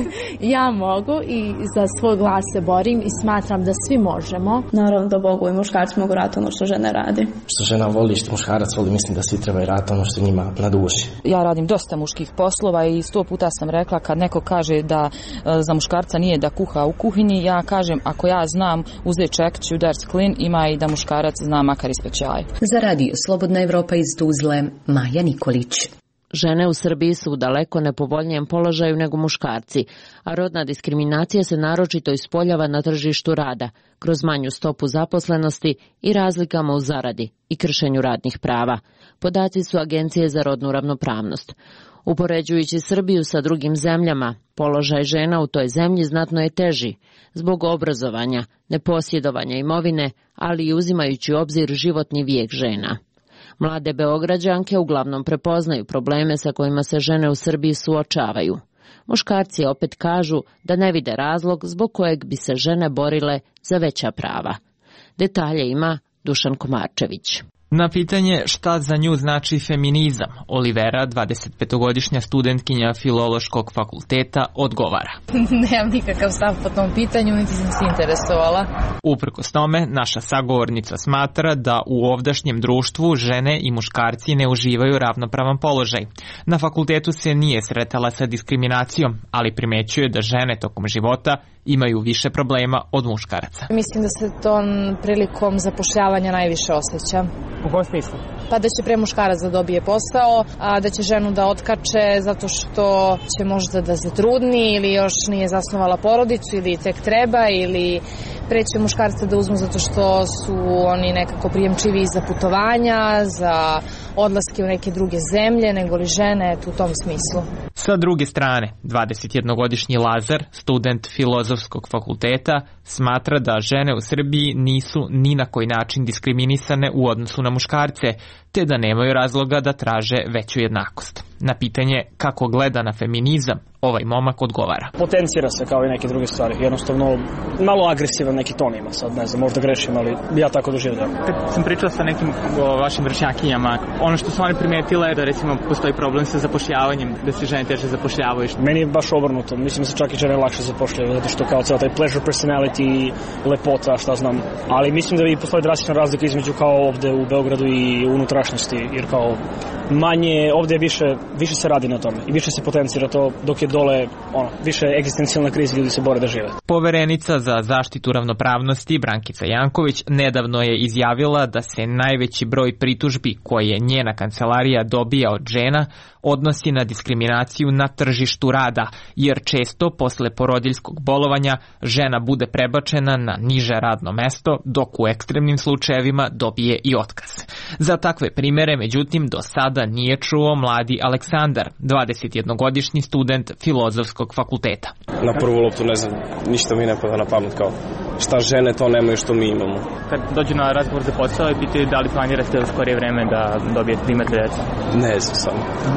Ja mogu i za svoj glas se borim i smatram da svi možemo.
Naravno da mogu i muškarci mogu raditi ono što žene radi.
Što žena voli, što muškarac voli, mislim da svi trebaju raditi ono što njima na duši.
Ja radim dosta muških poslova i 100 puta sam rekla kad neko kaže da za muškarca nije da kuha u kuhinji, ja kažem ako ja znam uzeti čekić i udar sklin, ima i da muškarac zna makar ispeć jaj.
Za radio Slobodna Evropa iz Tuzle, Maja Nikolić.
Žene u Srbiji su u daleko nepovoljnijem položaju nego muškarci, a rodna diskriminacija se naročito ispoljava na tržištu rada, kroz manju stopu zaposlenosti i razlikama u zaradi i kršenju radnih prava. Podaci su Agencije za rodnu ravnopravnost. Upoređujući Srbiju sa drugim zemljama, položaj žena u toj zemlji znatno je teži, zbog obrazovanja, neposjedovanja imovine, ali i uzimajući u obzir životni vijek žena. Mlade Beograđanke uglavnom prepoznaju probleme sa kojima se žene u Srbiji suočavaju. Muškarci opet kažu da ne vide razlog zbog kojeg bi se žene borile za veća prava. Detalje ima Dušan Komarčević.
Na pitanje šta za nju znači feminizam, Olivera, 25-godišnja studentkinja Filološkog fakulteta, odgovara.
Nemam nikakav stav po tom pitanju, niti sam se interesovala.
Uprkos tome, naša sagovornica smatra da u ovdašnjem društvu žene i muškarci ne uživaju ravnopravan položaj. Na fakultetu se nije sretala sa diskriminacijom, ali primećuje da žene tokom života imaju više problema od muškaraca.
Mislim da se to prilikom zapošljavanja najviše osjeća.
U kom smislu?
Pa da će pre muškarac da dobije posao, a da će ženu da otkače zato što će možda da zatrudni ili još nije zasnovala porodicu ili tek treba, ili pre će muškarca da uzmu zato što su oni nekako prijemčiviji za putovanja, za odlaske u neke druge zemlje, nego li žene u tom smislu.
Sa druge strane, 21-godišnji Lazar, student Filozofskog fakulteta, smatra da žene u Srbiji nisu ni na koji način diskriminisane u odnosu na muškarce, te da nemaju razloga da traže veću jednakost. Na pitanje kako gleda na feminizam, ovaj momak odgovara.
Potencira se kao i neke druge stvari, jednostavno malo agresivan neki ton ima, sad ne znam, možda grešim, ali ja tako doživljam.
Kad sam pričao sa nekim vašim vršnjakinjama, ono što su oni primetile je da recimo postoji problem sa zapošljavanjem, da se žene teže zapošljavaju.
Meni je baš obrnuto, mislim da se čak i žene lakše zapošljavaju, zato što kao cijel taj pleasure personality, lepota, šta znam, ali mislim da i postoji drastična razlika između kao ovde u Beogradu i unutrašnjosti, jer kao manje, ovde više se radi na tome i više se potencira to, dok je dole više egzistencijalna kriza, ljudi se bore da žive.
Poverenica za zaštitu ravnopravnosti Brankica Janković nedavno je izjavila da se najveći broj pritužbi koje njena kancelarija dobija od žena odnosi na diskriminaciju na tržištu rada, jer često posle porodiljskog bolovanja žena bude prebačena na niže radno mesto, dok u ekstremnim slučajevima dobije i otkaz. Za takve primere, međutim, do sada nije čuo mladi Aleksandar, 21-godišnji student Filozofskog fakulteta.
Na prvu loptu ne znam, ništa mi ne pada na pamet kao šta žene to nemaju što mi imamo.
Kad dođu na razgovor za posao i pitaju da li planirate u skorije vreme da dobijete primjer djeca?
Ne znam samo.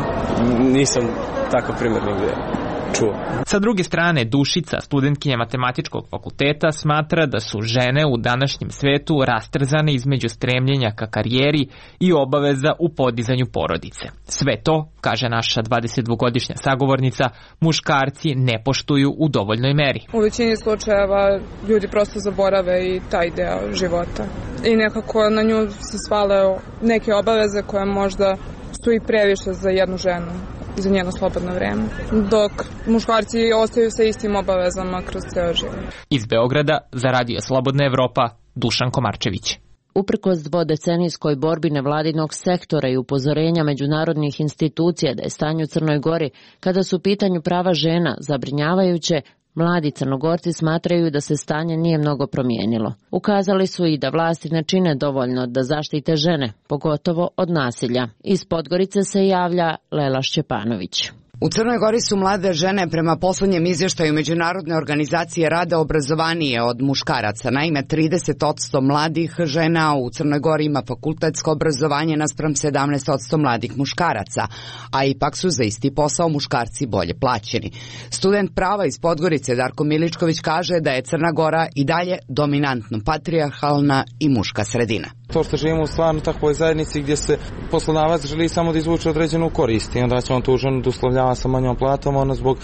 Nisam takav primjer nigde čuo.
Sa druge strane, Dušica, studentkinja Matematičkog fakulteta, smatra da su žene u današnjem svetu rastrzane između stremljenja ka karijeri i obaveza u podizanju porodice. Sve to, kaže naša 22-godišnja sagovornica, muškarci ne poštuju u dovoljnoj meri.
U većini slučajeva ljudi prosto zaborave i taj deo života. I nekako na nju se svale neke obaveze koje možda su i previše za jednu ženu i za njeno slobodno vreme, dok muškarci ostaju sa istim obavezama kroz ceo život.
Iz Beograda za Radio Slobodna Evropa, Dušan Komarčević.
Uprkos dvodecenijskoj borbi nevladinog sektora i upozorenja međunarodnih institucija da je stanje u Crnoj Gori, kada su u pitanju prava žena zabrinjavajuće, mladi Crnogorci smatraju da se stanje nije mnogo promijenilo. Ukazali su i da vlasti ne čine dovoljno da zaštite žene, pogotovo od nasilja. Iz Podgorice se javlja Lela Šćepanović.
U Crnoj Gori su mlade žene prema poslednjem izvještaju Međunarodne organizacije rada obrazovanije od muškaraca. Naime, 30% mladih žena u Crnoj Gori ima fakultetsko obrazovanje naspram 17% mladih muškaraca, a ipak su za isti posao muškarci bolje plaćeni. Student prava iz Podgorice Darko Miličković kaže da je Crna Gora i dalje dominantno patrijarhalna i muška sredina.
To što živimo u stvarno takvoj zajednici gdje se poslodavac želi samo da izvuče određenu korist i onda će on tu ženu da uslovljava sa manjom platom, ona zbog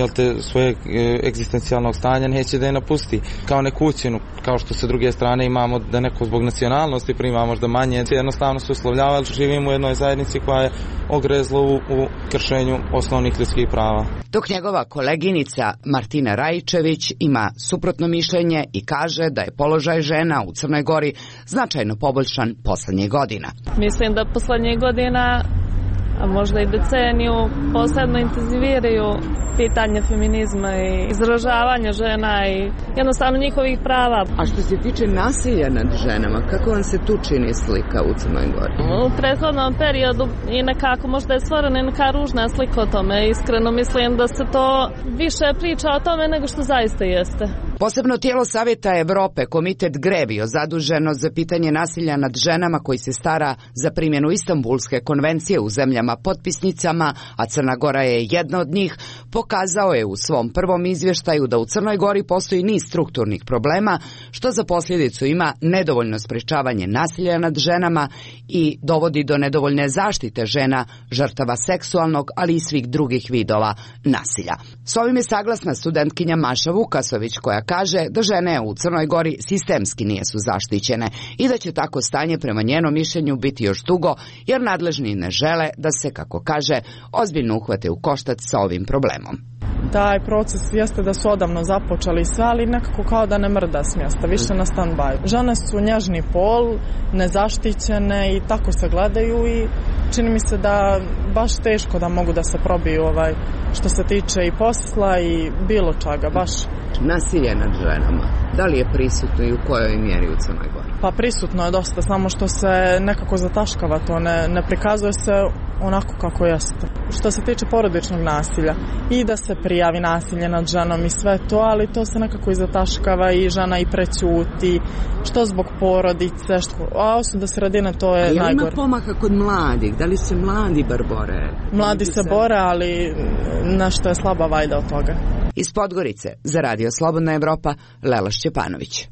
svojeg egzistencijalnog stanja neće da je napusti kao nekućinu, kao što se druge strane imamo da neko zbog nacionalnosti prima možda manje, jednostavno se uslovljava, jer živimo u jednoj zajednici koja je ogrezla u kršenju osnovnih ljudskih prava.
Dok njegova koleginica Martina Rajičević ima suprotno mišljenje i kaže da je položaj žena u Crnoj Gori značajno poboljšan poslednjih godina.
Mislim da poslednjih godina, a možda i deceniju, posebno intenziviraju pitanje feminizma i izražavanja žena i jednostavno njihovih prava.
A što se tiče nasilja nad ženama, kako vam se tu čini slika u Crnoj Gori?
U prethodnom periodu i nekako možda je stvorena neka ružna slika o tome. Iskreno mislim da se to više priča o tome nego što zaista jeste.
Posebno tijelo Savjeta Evrope, komitet GREVIO, zaduženo za pitanje nasilja nad ženama koji se stara za primjenu Istanbulske konvencije u zemljama potpisnicama, a Crna Gora je jedna od njih, pokazao je u svom prvom izvještaju da u Crnoj Gori postoji niz strukturnih problema, što za posljedicu ima nedovoljno sprečavanje nasilja nad ženama i dovodi do nedovoljne zaštite žena, žrtava seksualnog, ali i svih drugih vidova nasilja. S ovim je saglasna studentkinja Maša Vukasović, koja kaže da žene u Crnoj Gori sistemski nisu zaštićene i da će tako stanje prema njenom mišljenju biti još dugo, jer nadležni ne žele da se, kako kaže, ozbiljno uhvate u koštac sa ovim problemom.
Taj proces jeste da su odavno započeli sve, ali nekako kao da ne mrda s mjesta, više na stand-by. Žene su nježni pol, nezaštićene i tako se gledaju i čini mi se da baš teško da mogu da se probiju što se tiče i posla i bilo čega, baš.
Nasilje nad ženama, da li je prisutno i u kojoj mjeri u Crnoj Gori?
Pa prisutno je dosta, samo što se nekako zataškava to, ne prikazuje se onako kako jeste. Što se tiče porodičnog nasilja, i da se prijavi nasilje nad ženom i sve to, ali to se nekako i zataškava i žena i prećuti, što zbog porodice, a osim sredine, to je najgore.
Ima pomaka kod mladih? Da li se mladi bar bore?
Mladi se bore, ali nešto je slaba vajda od toga.
Iz Podgorice za Radio Slobodna Evropa, Lela Šćepanović.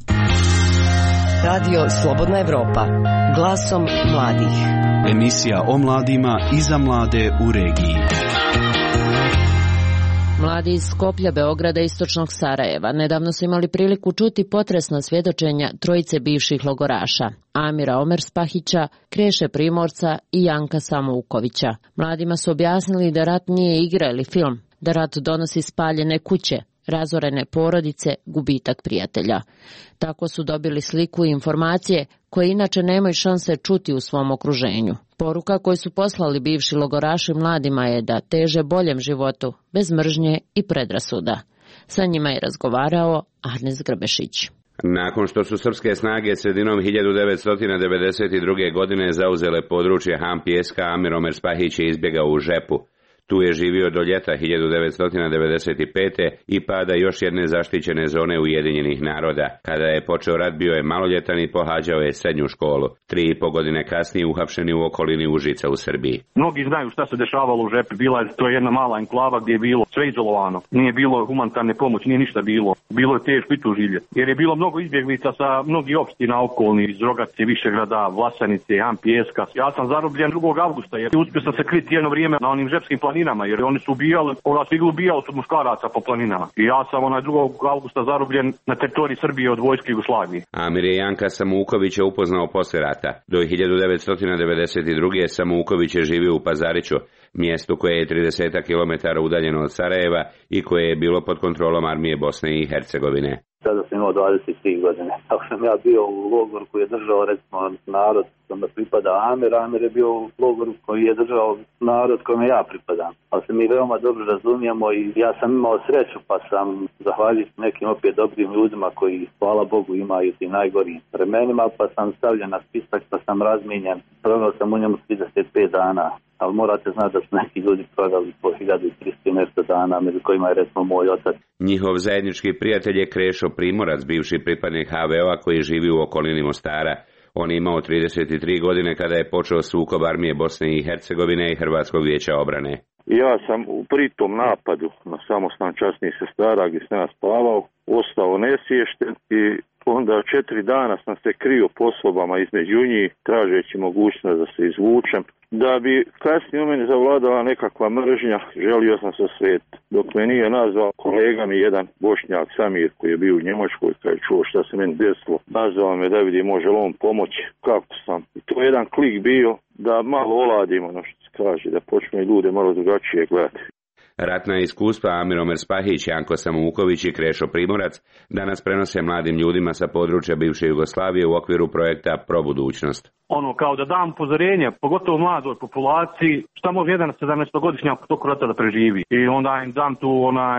Radio Slobodna Evropa, glasom mladih.
Emisija o mladima i za mlade u regiji.
Mladi iz Skoplja, Beograda i istočnog Sarajeva nedavno su imali priliku čuti potresna svjedočenja trojice bivših logoraša, Amira Omerspahića, Kreše Primorca i Janka Samoukovića. Mladima su objasnili da rat nije igra ili film, da rat donosi spaljene kuće, razorene porodice, gubitak prijatelja. Tako su dobili sliku i informacije koje inače nemaju šanse čuti u svom okruženju. Poruka koju su poslali bivši logoraši mladima je da teže boljem životu, bez mržnje i predrasuda. Sa njima je razgovarao Arnes Grbešić.
Nakon što su srpske snage sredinom 1992. godine zauzele područje Han Pijeska, Amir Omerspahić je izbjegao u Žepu. Tu je živio do ljeta 1995. i pada još jedne zaštićene zone Ujedinjenih naroda. Kada je počeo rat, bio je maloljetan i pohađao je srednju školu. 3,5 godine kasnije uhapšeni u okolini Užica u Srbiji.
Mnogi znaju šta se dešavalo u Žepi. To je jedna mala enklava gdje je bilo sve izolovano. Nije bilo humanitarne pomoći, nije ništa bilo. Bilo je teško i tu živjeti. Jer je bilo mnogo izbjeglica sa mnogih opština okolni, iz Rogace, Višegrada, Vlasanice, Han Pijeska. Ja sam zarobljen 2. avgusta jer uspio sam se kriti jedno vrijeme na onim žepskim planinama, jer oni su ubijali, ubijali su muškaraca po planinama. I ja sam 2. avgusta zarobljen na teritoriji Srbije od vojske Jugoslavije.
Amir je Janka Samoukovića upoznao poslije rata. Do 1992. Samouković je živio u Pazariću, mjestu koje je 30 km udaljeno od Sarajeva i koje je bilo pod kontrolom armije Bosne i Hercegovine.
Sada sam imao 23 godine. Ako sam ja bio u logoru koji je držao, recimo, narod,
sam da pripada Amir. Amir je bio u logoru koji je držao narod kome ja pripadam. Ali se mi veoma dobro razumijemo i ja sam imao sreću pa sam zahvaljujući nekim opet dobrim ljudima koji, hvala Bogu, imaju ti najgorijim vremenima, pa sam stavljen na spisak, pa sam razmijenjen. Proveo sam u njemu 35 dana. Ali morate znati da su neki ljudi proveli po 1300 dana, među kojima je recimo moj otac.
Njihov zajednički prijatelj je Krešo Primorac, bivši pripadnik HVO-a koji živi u okolini Mostara. On je imao 33 godine kada je počeo sukob armije Bosne i Hercegovine i Hrvatskog vijeća obrane.
Ja sam u pritom napadu na samostan časnih sestara gdje sam ja spavao, ostao nesviješten i onda 4 dana sam se krio po sobama između njih, tražeći mogućnost da se izvučem. Da bi kasnije u meni zavladala nekakva mržnja, želio sam se osvetiti. Dok me nije nazvao kolega mi jedan Bošnjak Samir koji je bio u Njemačkoj, kad je čuo šta se meni desilo, nazvao me da vidi može li on pomoći, kako sam. I to je jedan klik bio da malo oladimo, ono što se kaže, da počne ljude malo drugačije gledati.
Ratna iskustva Amiromer Spahić, Janko Samuković i Krešo Primorac danas prenose mladim ljudima sa područja bivše Jugoslavije u okviru projekta Probudućnost.
Kao da dam upozorenje, pogotovo mladoj populaciji, šta može jedan 17-godišnjak u toku rata da preživi. I onda im dam tu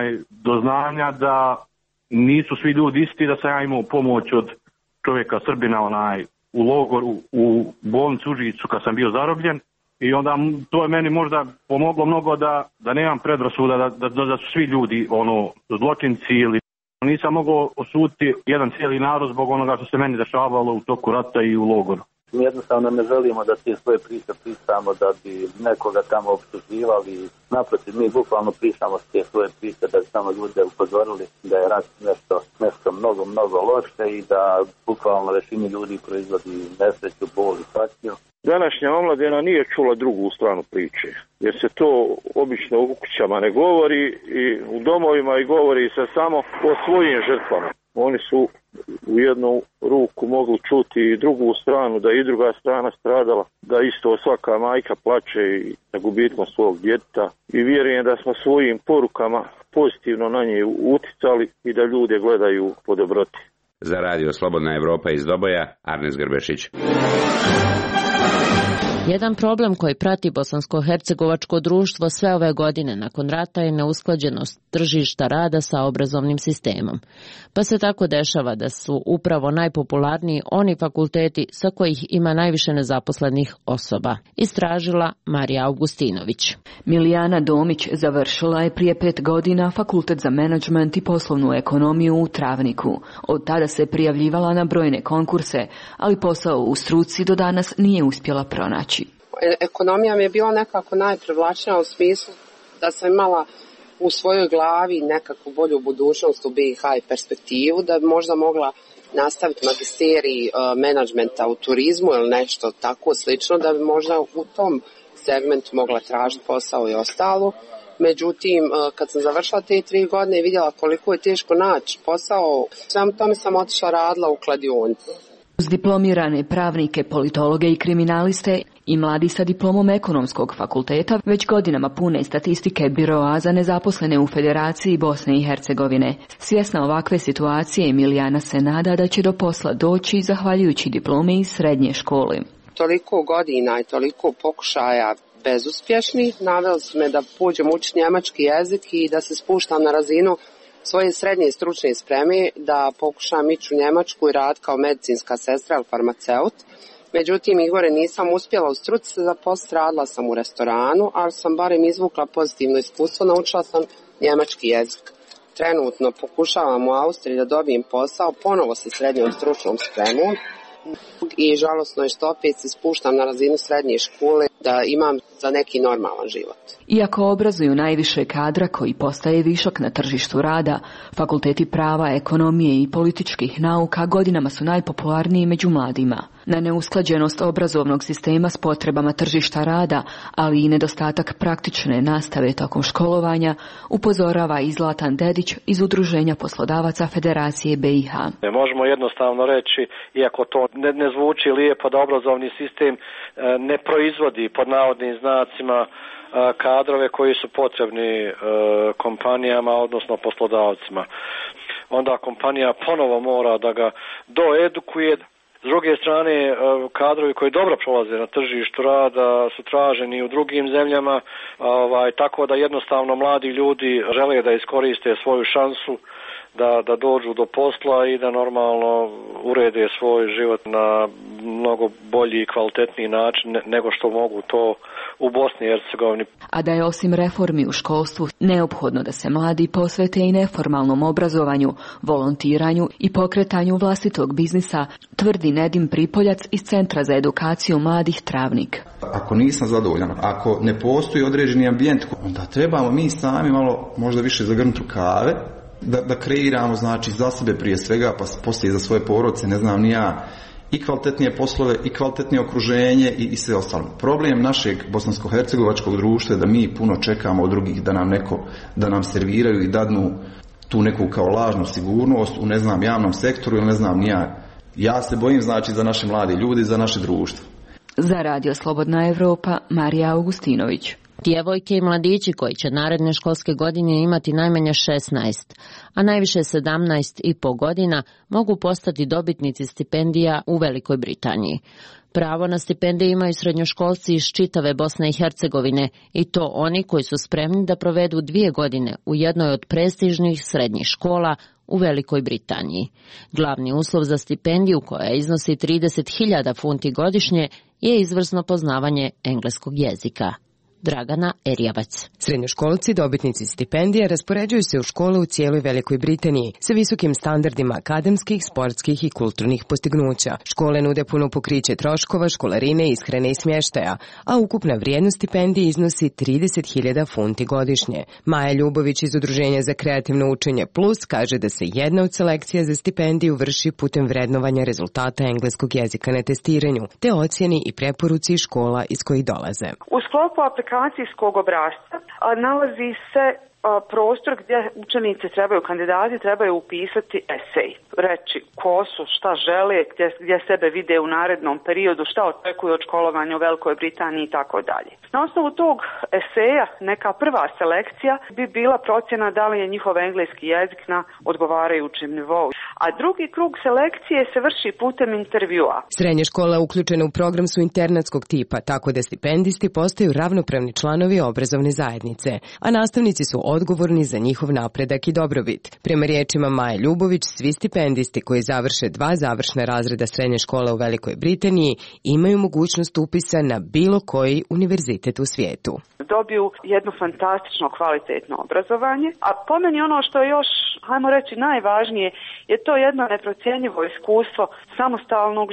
do znanja da nisu svi ljudi isti, da sam ja imao pomoć od čovjeka Srbina u logoru, u bolnicu Užicu kad sam bio zarobljen. I onda to je meni možda pomoglo mnogo da nemam predrasuda da su svi ljudi zločinci ili nisam mogao osuditi jedan cijeli narod zbog onoga što se meni dešavalo u toku rata i u logoru.
Mi jednostavno ne želimo da te svoje priče pričamo da bi nekoga tamo optuživali. Naprotiv, mi bukvalno pričamo te svoje priče da bi samo ljude upozorili da je rat nešto mnogo loše i da bukvalno većini ljudi proizvodi nesreću, bol i patnju.
Današnja omladina nije čula drugu stranu priče, jer se to obično u kućama ne govori i u domovima i govori se samo o svojim žrtvama. Oni su u jednu ruku mogli čuti i drugu stranu, da i druga strana stradala, da isto svaka majka plače i na gubitkom svog djeteta. I vjerujem da smo svojim porukama pozitivno na nje uticali i da ljude gledaju po dobroti.
Za Radio Slobodna Evropa iz Doboja, Arnes Grbešić.
Jedan problem koji prati bosansko-hercegovačko društvo sve ove godine nakon rata je neusklađenost tržišta rada sa obrazovnim sistemom. Pa se tako dešava da su upravo najpopularniji oni fakulteti sa kojih ima najviše nezaposlenih osoba, istražila Marija Augustinović.
Milijana Domić završila je prije 5 godina fakultet za menadžment i poslovnu ekonomiju u Travniku. Od tada se prijavljivala na brojne konkurse, ali posao u struci do danas nije uspjela pronaći.
Ekonomija mi je bila nekako najprivlačnija u smislu da sam imala u svojoj glavi nekakvu bolju budućnost u BiH i perspektivu, da bi možda mogla nastaviti magisterij menadžmenta u turizmu ili nešto tako slično, da bi možda u tom segmentu mogla tražiti posao i ostalo. Međutim, kad sam završila te 3 godine i vidjela koliko je teško naći posao, svem tome sam otišla radila u kladionici.
Uz diplomirane pravnike, politologe i kriminaliste i mladi sa diplomom ekonomskog fakulteta već godinama pune statistike biroa za nezaposlene u Federaciji Bosne i Hercegovine. Svjesna ovakve situacije, Emilijana se nada da će do posla doći zahvaljujući diplome iz srednje škole.
Toliko godina i toliko pokušaja bezuspješnih naveli su me da pođem učiti njemački jezik i da se spuštam na razinu svoje srednje stručne spreme, da pokušam ići u Njemačku i rad kao medicinska sestra ili farmaceut. Međutim, Igore, nisam uspjela u struci se zaposliti, radila sam u restoranu, ali sam barem izvukla pozitivno iskustvo, naučila sam njemački jezik. Trenutno pokušavam u Austriji da dobijem posao, ponovo sa srednjom stručnom spremom i žalosno je što opet se spuštam na razinu srednje škole da imam za neki normalan život.
Iako obrazuju najviše kadra koji postaje višak na tržištu rada, fakulteti prava, ekonomije i političkih nauka godinama su najpopularniji među mladima. Na neusklađenost obrazovnog sistema s potrebama tržišta rada, ali i nedostatak praktične nastave tokom školovanja, upozorava i Zlatan Dedić iz Udruženja poslodavaca Federacije BiH.
Možemo jednostavno reći, iako to ne zvuči lijepo, da obrazovni sistem ne proizvodi pod navodnim znacima kadrove koji su potrebni kompanijama, odnosno poslodavcima. Onda kompanija ponovo mora da ga doedukuje, S druge strane, kadrovi koji dobro prolaze na tržištu rada su traženi u drugim zemljama, tako da jednostavno mladi ljudi žele da iskoriste svoju šansu da dođu do posla i da normalno urede svoj život na mnogo bolji i kvalitetniji način nego što mogu to u Bosni i Hercegovini.
A da je osim reformi u školstvu neophodno da se mladi posvete i neformalnom obrazovanju, volontiranju i pokretanju vlastitog biznisa, tvrdi Nedim Pripoljac iz Centra za edukaciju mladih Travnik.
Ako nisam zadovoljan, ako ne postoji određeni ambijent, onda trebamo mi sami malo možda više zagrnuti rukave, da kreiramo znači za sebe prije svega, pa poslije za svoje porodice, ne znam ni ja, i kvalitetnije poslove i kvalitetnije okruženje i sve ostalo. Problem našeg bosansko-hercegovačkog društva je da mi puno čekamo od drugih da nam serviraju i dadnu tu neku kao lažnu sigurnost u javnom sektoru ili ne znam ni ja. Ja se bojim znači za naše mlade ljudi, za naše društvo.
Za Radio Slobodna Evropa, Marija Augustinović.
Djevojke i mladići koji će naredne školske godine imati najmanje 16, a najviše 17,5 godina mogu postati dobitnici stipendija u Velikoj Britaniji. Pravo na stipendije imaju srednjoškolci iz čitave Bosne i Hercegovine i to oni koji su spremni da provedu 2 godine u jednoj od prestižnih srednjih škola u Velikoj Britaniji. Glavni uslov za stipendiju, koja iznosi 30.000 funti godišnje, je izvrsno poznavanje engleskog jezika. Dragana Erjavac.
Srednjoškolci, dobitnici stipendija, raspoređuju se u škole u cijeloj Velikoj Britaniji sa visokim standardima akademskih, sportskih i kulturnih postignuća. Škole nude puno pokriće troškova, školarine, ishrane i smještaja, a ukupna vrijednost stipendije iznosi 30.000 funti godišnje. Maja Ljubović iz Udruženja za kreativno učenje Plus kaže da se jedna od selekcija za stipendiju vrši putem vrednovanja rezultata engleskog jezika na testiranju, te ocjeni i preporuci škola iz kojih dolaze.
U sklopu aplikacijskog obrasca nalazi se prostor gdje učenici kandidati trebaju upisati esej, reći ko su, šta žele, gdje sebe vide u narednom periodu, šta očekuju od školovanja u Velikoj Britaniji i tako dalje. Na osnovu tog eseja neka prva selekcija bi bila procjena da li je njihov engleski jezik na odgovarajućem nivou, a drugi krug selekcije se vrši putem intervjua.
Srednje škole uključene u program su internatskog tipa, tako da stipendisti postaju ravnopravni članovi obrazovne zajednice, a nastavnici su odgovorni za njihov napredak i dobrobit. Prema riječima Maje Ljubović, svi stipendisti koji završe 2 završna razreda srednje škole u Velikoj Britaniji imaju mogućnost upisa na bilo koji univerzitet u svijetu.
Dobiju jedno fantastično kvalitetno obrazovanje, a po meni ono što je još, hajmo reći, najvažnije je to jedno neprocjenjivo iskustvo samostalnog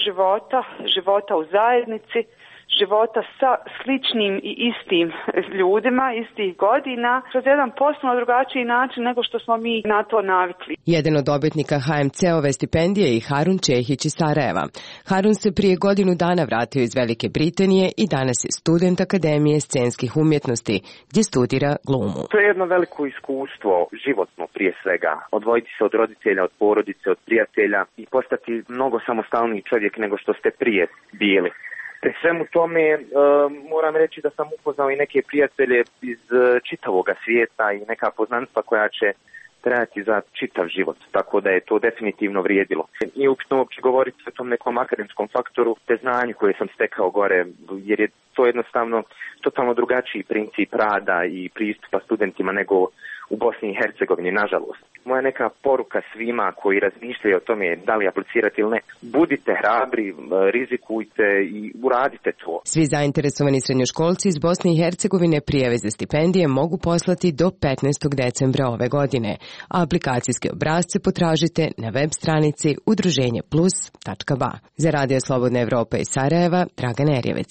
života u zajednici, života sa sličnim i istim ljudima, istih godina, kroz jedan potpuno drugačiji način nego što smo mi na to navikli.
Jedan od dobitnika HMC-ove stipendije je Harun Čehić iz Sarajeva. Harun se prije godinu dana vratio iz Velike Britanije i danas je student Akademije scenskih umjetnosti, gdje studira glumu.
To je jedno veliko iskustvo, životno prije svega. Odvojiti se od roditelja, od porodice, od prijatelja i postati mnogo samostalniji čovjek nego što ste prije bili. Pri svemu tome moram reći da sam upoznao i neke prijatelje iz čitavoga svijeta i neka poznanstva koja će trajati za čitav život, tako da je to definitivno vrijedilo. Nije upitno uopće govoriti o tom nekom akademskom faktoru te znanju koje sam stekao gore, jer je to jednostavno totalno drugačiji princip rada i pristupa studentima nego u Bosni i Hercegovini, nažalost. Moja neka poruka svima koji razmišljaju o tome da li aplicirati ili ne, budite hrabri, rizikujte i uradite to.
Svi zainteresovani srednjoškolci iz Bosne i Hercegovine prijave za stipendije mogu poslati do 15. decembra ove godine, a aplikacijske obrasce potražite na web stranici udruženjeplus.ba. Za Radio Slobodna Evropa iz Sarajeva, Dragana Erjavac.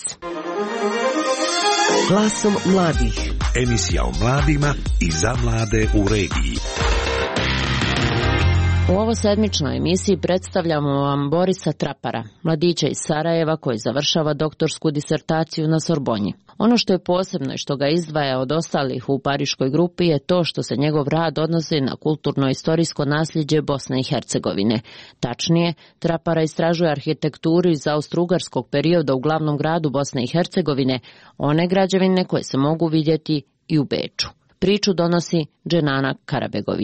Glasom mladih.
Emisija o mladima i za mlade u regiji.
U ovo sedmičnoj emisiji predstavljamo vam Borisa Trapara, mladića iz Sarajeva koji završava doktorsku disertaciju na Sorbonji. Ono što je posebno i što ga izdvaja od ostalih u pariškoj grupi je to što se njegov rad odnosi na kulturno-istorijsko nasljeđe Bosne i Hercegovine. Tačnije, Trapara istražuje arhitekturu iz austrougarskog perioda u glavnom gradu Bosne i Hercegovine, one građevine koje se mogu vidjeti i u Beču. Priču donosi Dženana Karabegović.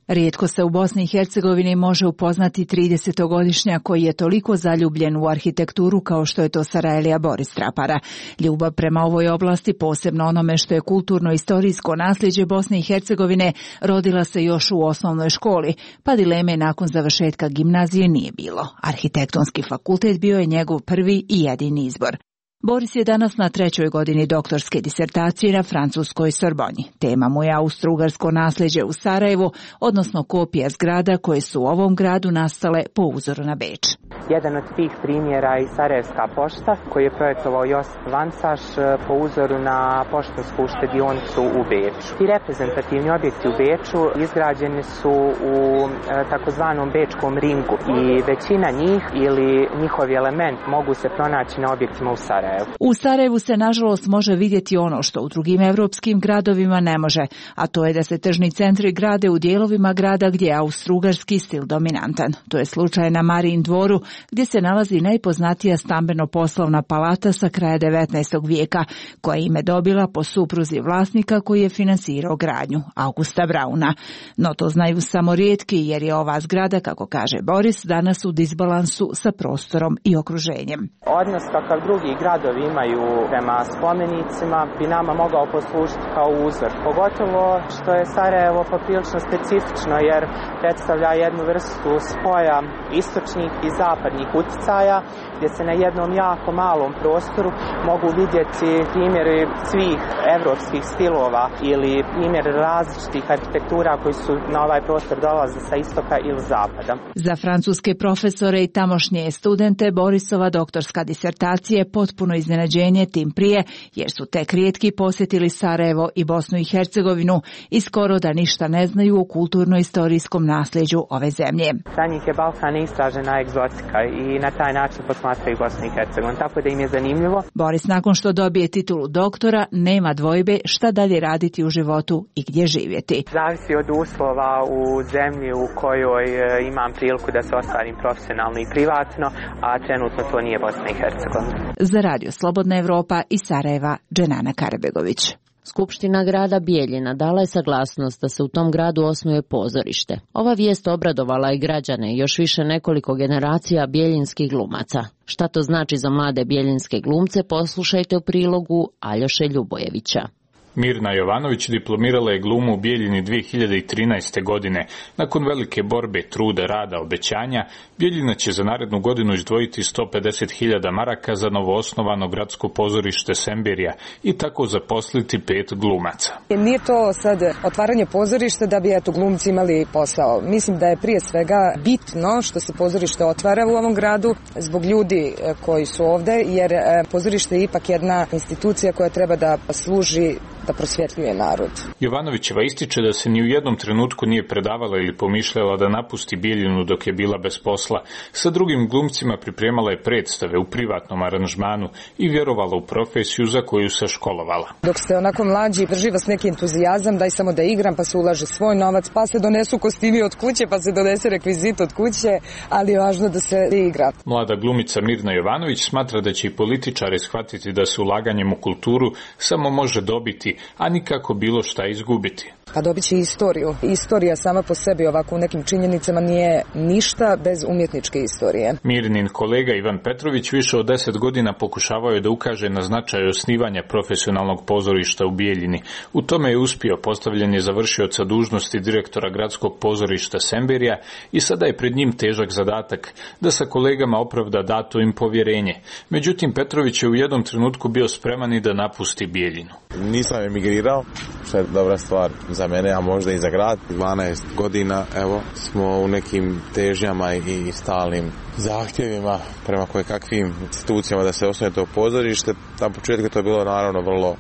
Rijetko se u Bosni i Hercegovini može upoznati 30-godišnjak koji je toliko zaljubljen u arhitekturu kao što je to Sarajlija Boris Trapara. Ljubav prema ovoj oblasti, posebno onome što je kulturno-istorijsko nasljeđe Bosne i Hercegovine, rodila se još u osnovnoj školi, pa dileme nakon završetka gimnazije nije bilo. Arhitektonski fakultet bio je njegov prvi i jedini izbor. Boris je danas na 3. godini doktorske disertacije na francuskoj Sorboni. Tema mu je austro-ugarsko nasljeđe u Sarajevu, odnosno kopija zgrada koje su u ovom gradu nastale po uzoru na Beč.
Jedan od tih primjera je Sarajevska pošta koju je projektovao Josip Vancaš po uzoru na poštansku štedionicu u Beču. Ti reprezentativni objekti u Beču izgrađeni su u takozvanom Bečkom ringu i većina njih ili njihovi element mogu se pronaći na objektima u Sarajevu.
U Sarajevu se nažalost može vidjeti ono što u drugim evropskim gradovima ne može, a to je da se tržni centri grade u dijelovima grada gdje je austrougarski stil dominantan. To je slučaj na Marijin dvoru, gdje se nalazi najpoznatija stambeno-poslovna palata sa kraja 19. vijeka, koja je ime dobila po supruzi vlasnika koji je finansirao gradnju, Augusta Brauna. No to znaju samo rijetki, jer je ova zgrada, kako kaže Boris, danas u disbalansu sa prostorom i okruženjem.
Odnos kakav drugi gradovi imaju prema spomenicima bi nama mogao poslužiti kao uzor. Pogotovo što je Sarajevo poprilično specifično, jer predstavlja jednu vrstu spoja istočnih i zapadnih utjecaja, gdje se na jednom jako malom prostoru mogu vidjeti primjeri svih evropskih stilova ili primjer različitih arhitektura koji su na ovaj prostor dolaze sa istoka ili zapada.
Za francuske profesore i tamošnje studente Borisova doktorska disertacija je potpuno iznenađenje, tim prije jer su tek rijetki posjetili Sarajevo i Bosnu i Hercegovinu i skoro da ništa ne znaju o kulturno-istorijskom nasljeđu ove zemlje.
Za njih je Balkan neistražena egzotika i na taj način posmatraju Bosnu i Hercegovinu, tako da im je zanimljivo.
Boris nakon što dobije titulu doktora nema dvojbe šta dalje raditi u životu i gdje živjeti.
Zavisi od uslova u zemlji u kojoj imam priliku da se ostvarim profesionalno i privatno, a trenutno to nije Bosna i Hercegovina.
Za Radio Slobodna Evropa iz Sarajeva, Dženana Karabegović.
Skupština grada Bijeljina dala je saglasnost da se u tom gradu osnuje pozorište. Ova vijest obradovala je građane i još više nekoliko generacija bijeljinskih glumaca. Šta to znači za mlade bijeljinske glumce, poslušajte u prilogu Aljoše Ljubojevića.
Mirna Jovanović diplomirala je glumu u Bijeljini 2013. godine. Nakon velike borbe, truda, rada, obećanja, Bijeljina će za narednu godinu izdvojiti 150.000 maraka za novoosnovano gradsko pozorište Semberija i tako zaposliti 5 glumaca.
Nije to sad otvaranje pozorišta da bi glumci imali posao. Mislim da je prije svega bitno što se pozorište otvara u ovom gradu zbog ljudi koji su ovde, jer pozorište je ipak jedna institucija koja treba da služi da prosvjetljuje narod.
Jovanovićeva ističe da se ni u jednom trenutku nije predavala ili pomišljala da napusti Bijeljinu dok je bila bez posla. Sa drugim glumcima pripremala je predstave u privatnom aranžmanu i vjerovala u profesiju za koju se školovala.
Dok ste onako mlađi, drži vas neki entuzijazam, daj samo da igram, pa se ulaže svoj novac, pa se donesu kostimi od kuće, pa se donese rekvizit od kuće, ali je važno da se igra.
Mlada glumica Mirna Jovanović smatra da će i političari shvatiti da se ulaganjem u kulturu samo može dobiti, a nikako bilo šta izgubiti.
Pa dobit će istoriju. Istorija sama po sebi ovako u nekim činjenicama nije ništa bez umjetničke istorije.
Mirnin kolega Ivan Petrović više od 10 godina pokušavao je da ukaže na značaj osnivanja profesionalnog pozorišta u Bijeljini. U tome je uspio, postavljen je za vršioca dužnosti direktora gradskog pozorišta Semberija i sada je pred njim težak zadatak da sa kolegama opravda dato im povjerenje. Međutim, Petrović je u jednom trenutku bio spreman i da napusti Bijeljinu.
Nisam emigrirao, što je dobra stvar za mene, a možda i za grad. 12 godina, evo, smo u nekim težnjama i stalnim zahtjevima prema kakvim institucijama da se osnuje to pozorište. Na početku to je bilo naravno vrlo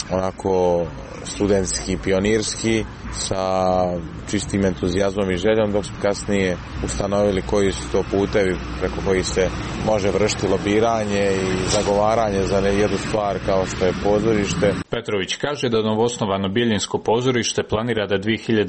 onako studentski, pionirski, sa čistim entuzijazmom i željom, dok smo kasnije ustanovili koji su to putevi preko kojih se može vršiti lobiranje i zagovaranje za jednu stvar kao što je pozorište.
Petrović kaže da novoosnovano Bijeljinsko pozorište planira da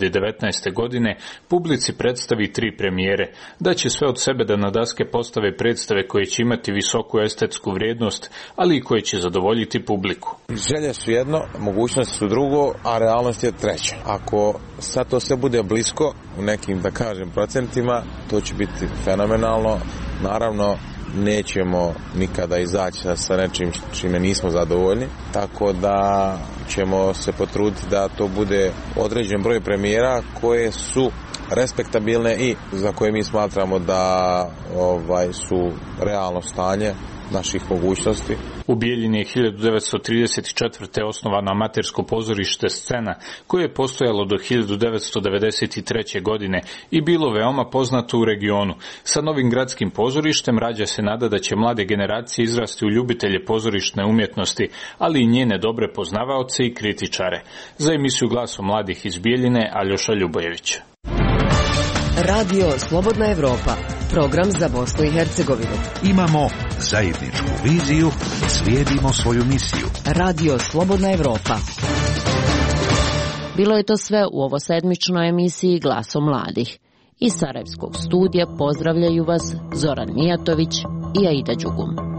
2019. godine publici predstavi 3 premijere, da će sve od sebe da na daske postave predstave koje će imati visoku estetsku vrijednost, ali i koje će zadovoljiti publiku.
Želje su jedno, mogućnosti su drugo, a realnost je treće. Ako ako sad to sve bude blisko u nekim, da kažem, procentima, to će biti fenomenalno. Naravno, nećemo nikada izaći sa nečim čime nismo zadovoljni, tako da ćemo se potruditi da to bude određen broj premijera koje su respektabilne i za koje mi smatramo da su realno stanje naših mogućnosti.
U Bijeljini je 1934. osnovano amatersko pozorište Scena, koje je postojalo do 1993. godine i bilo veoma poznato u regionu. Sa novim gradskim pozorištem rađa se nada da će mlade generacije izrasti u ljubitelje pozorišne umjetnosti, ali i njene dobre poznavaoce i kritičare. Za emisiju Glasom mladih iz Bijeljine, Aljoša Ljubojević.
Radio Slobodna Evropa, program za Bosnu i Hercegovinu.
Imamo zajedničku viziju i slijedimo svoju misiju.
Radio Slobodna Evropa.
Bilo je to sve u ovosedmičnoj emisiji Glasom mladih. Iz Sarajevskog studija pozdravljaju vas Zoran Mijatović i Aida Đugum.